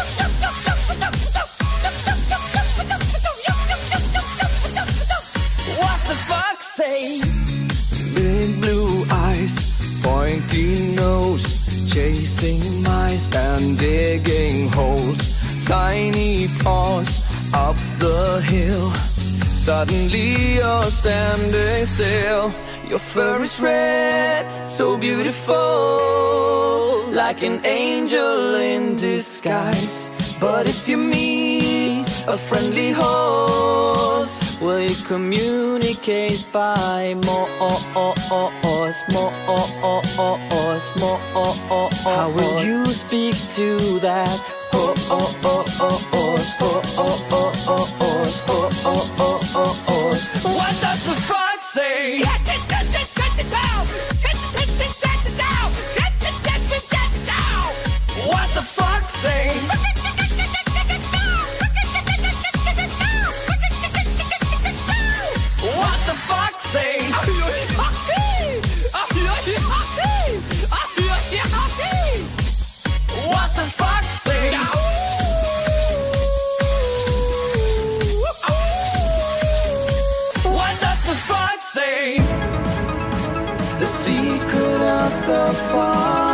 What the fox say? Big blue eyes, pointy nose, chasing mice and digging holes. Tiny paws up the hill. Suddenly you're standing still. Your fur is red, so beautiful, like an angel in disguise. But if you meet a friendly horse, will you communicate by more? How will you speak to that horse? What does the fox say? What the fox say? What the fox say? What the fox say? What does the fox say? The secret of the fox.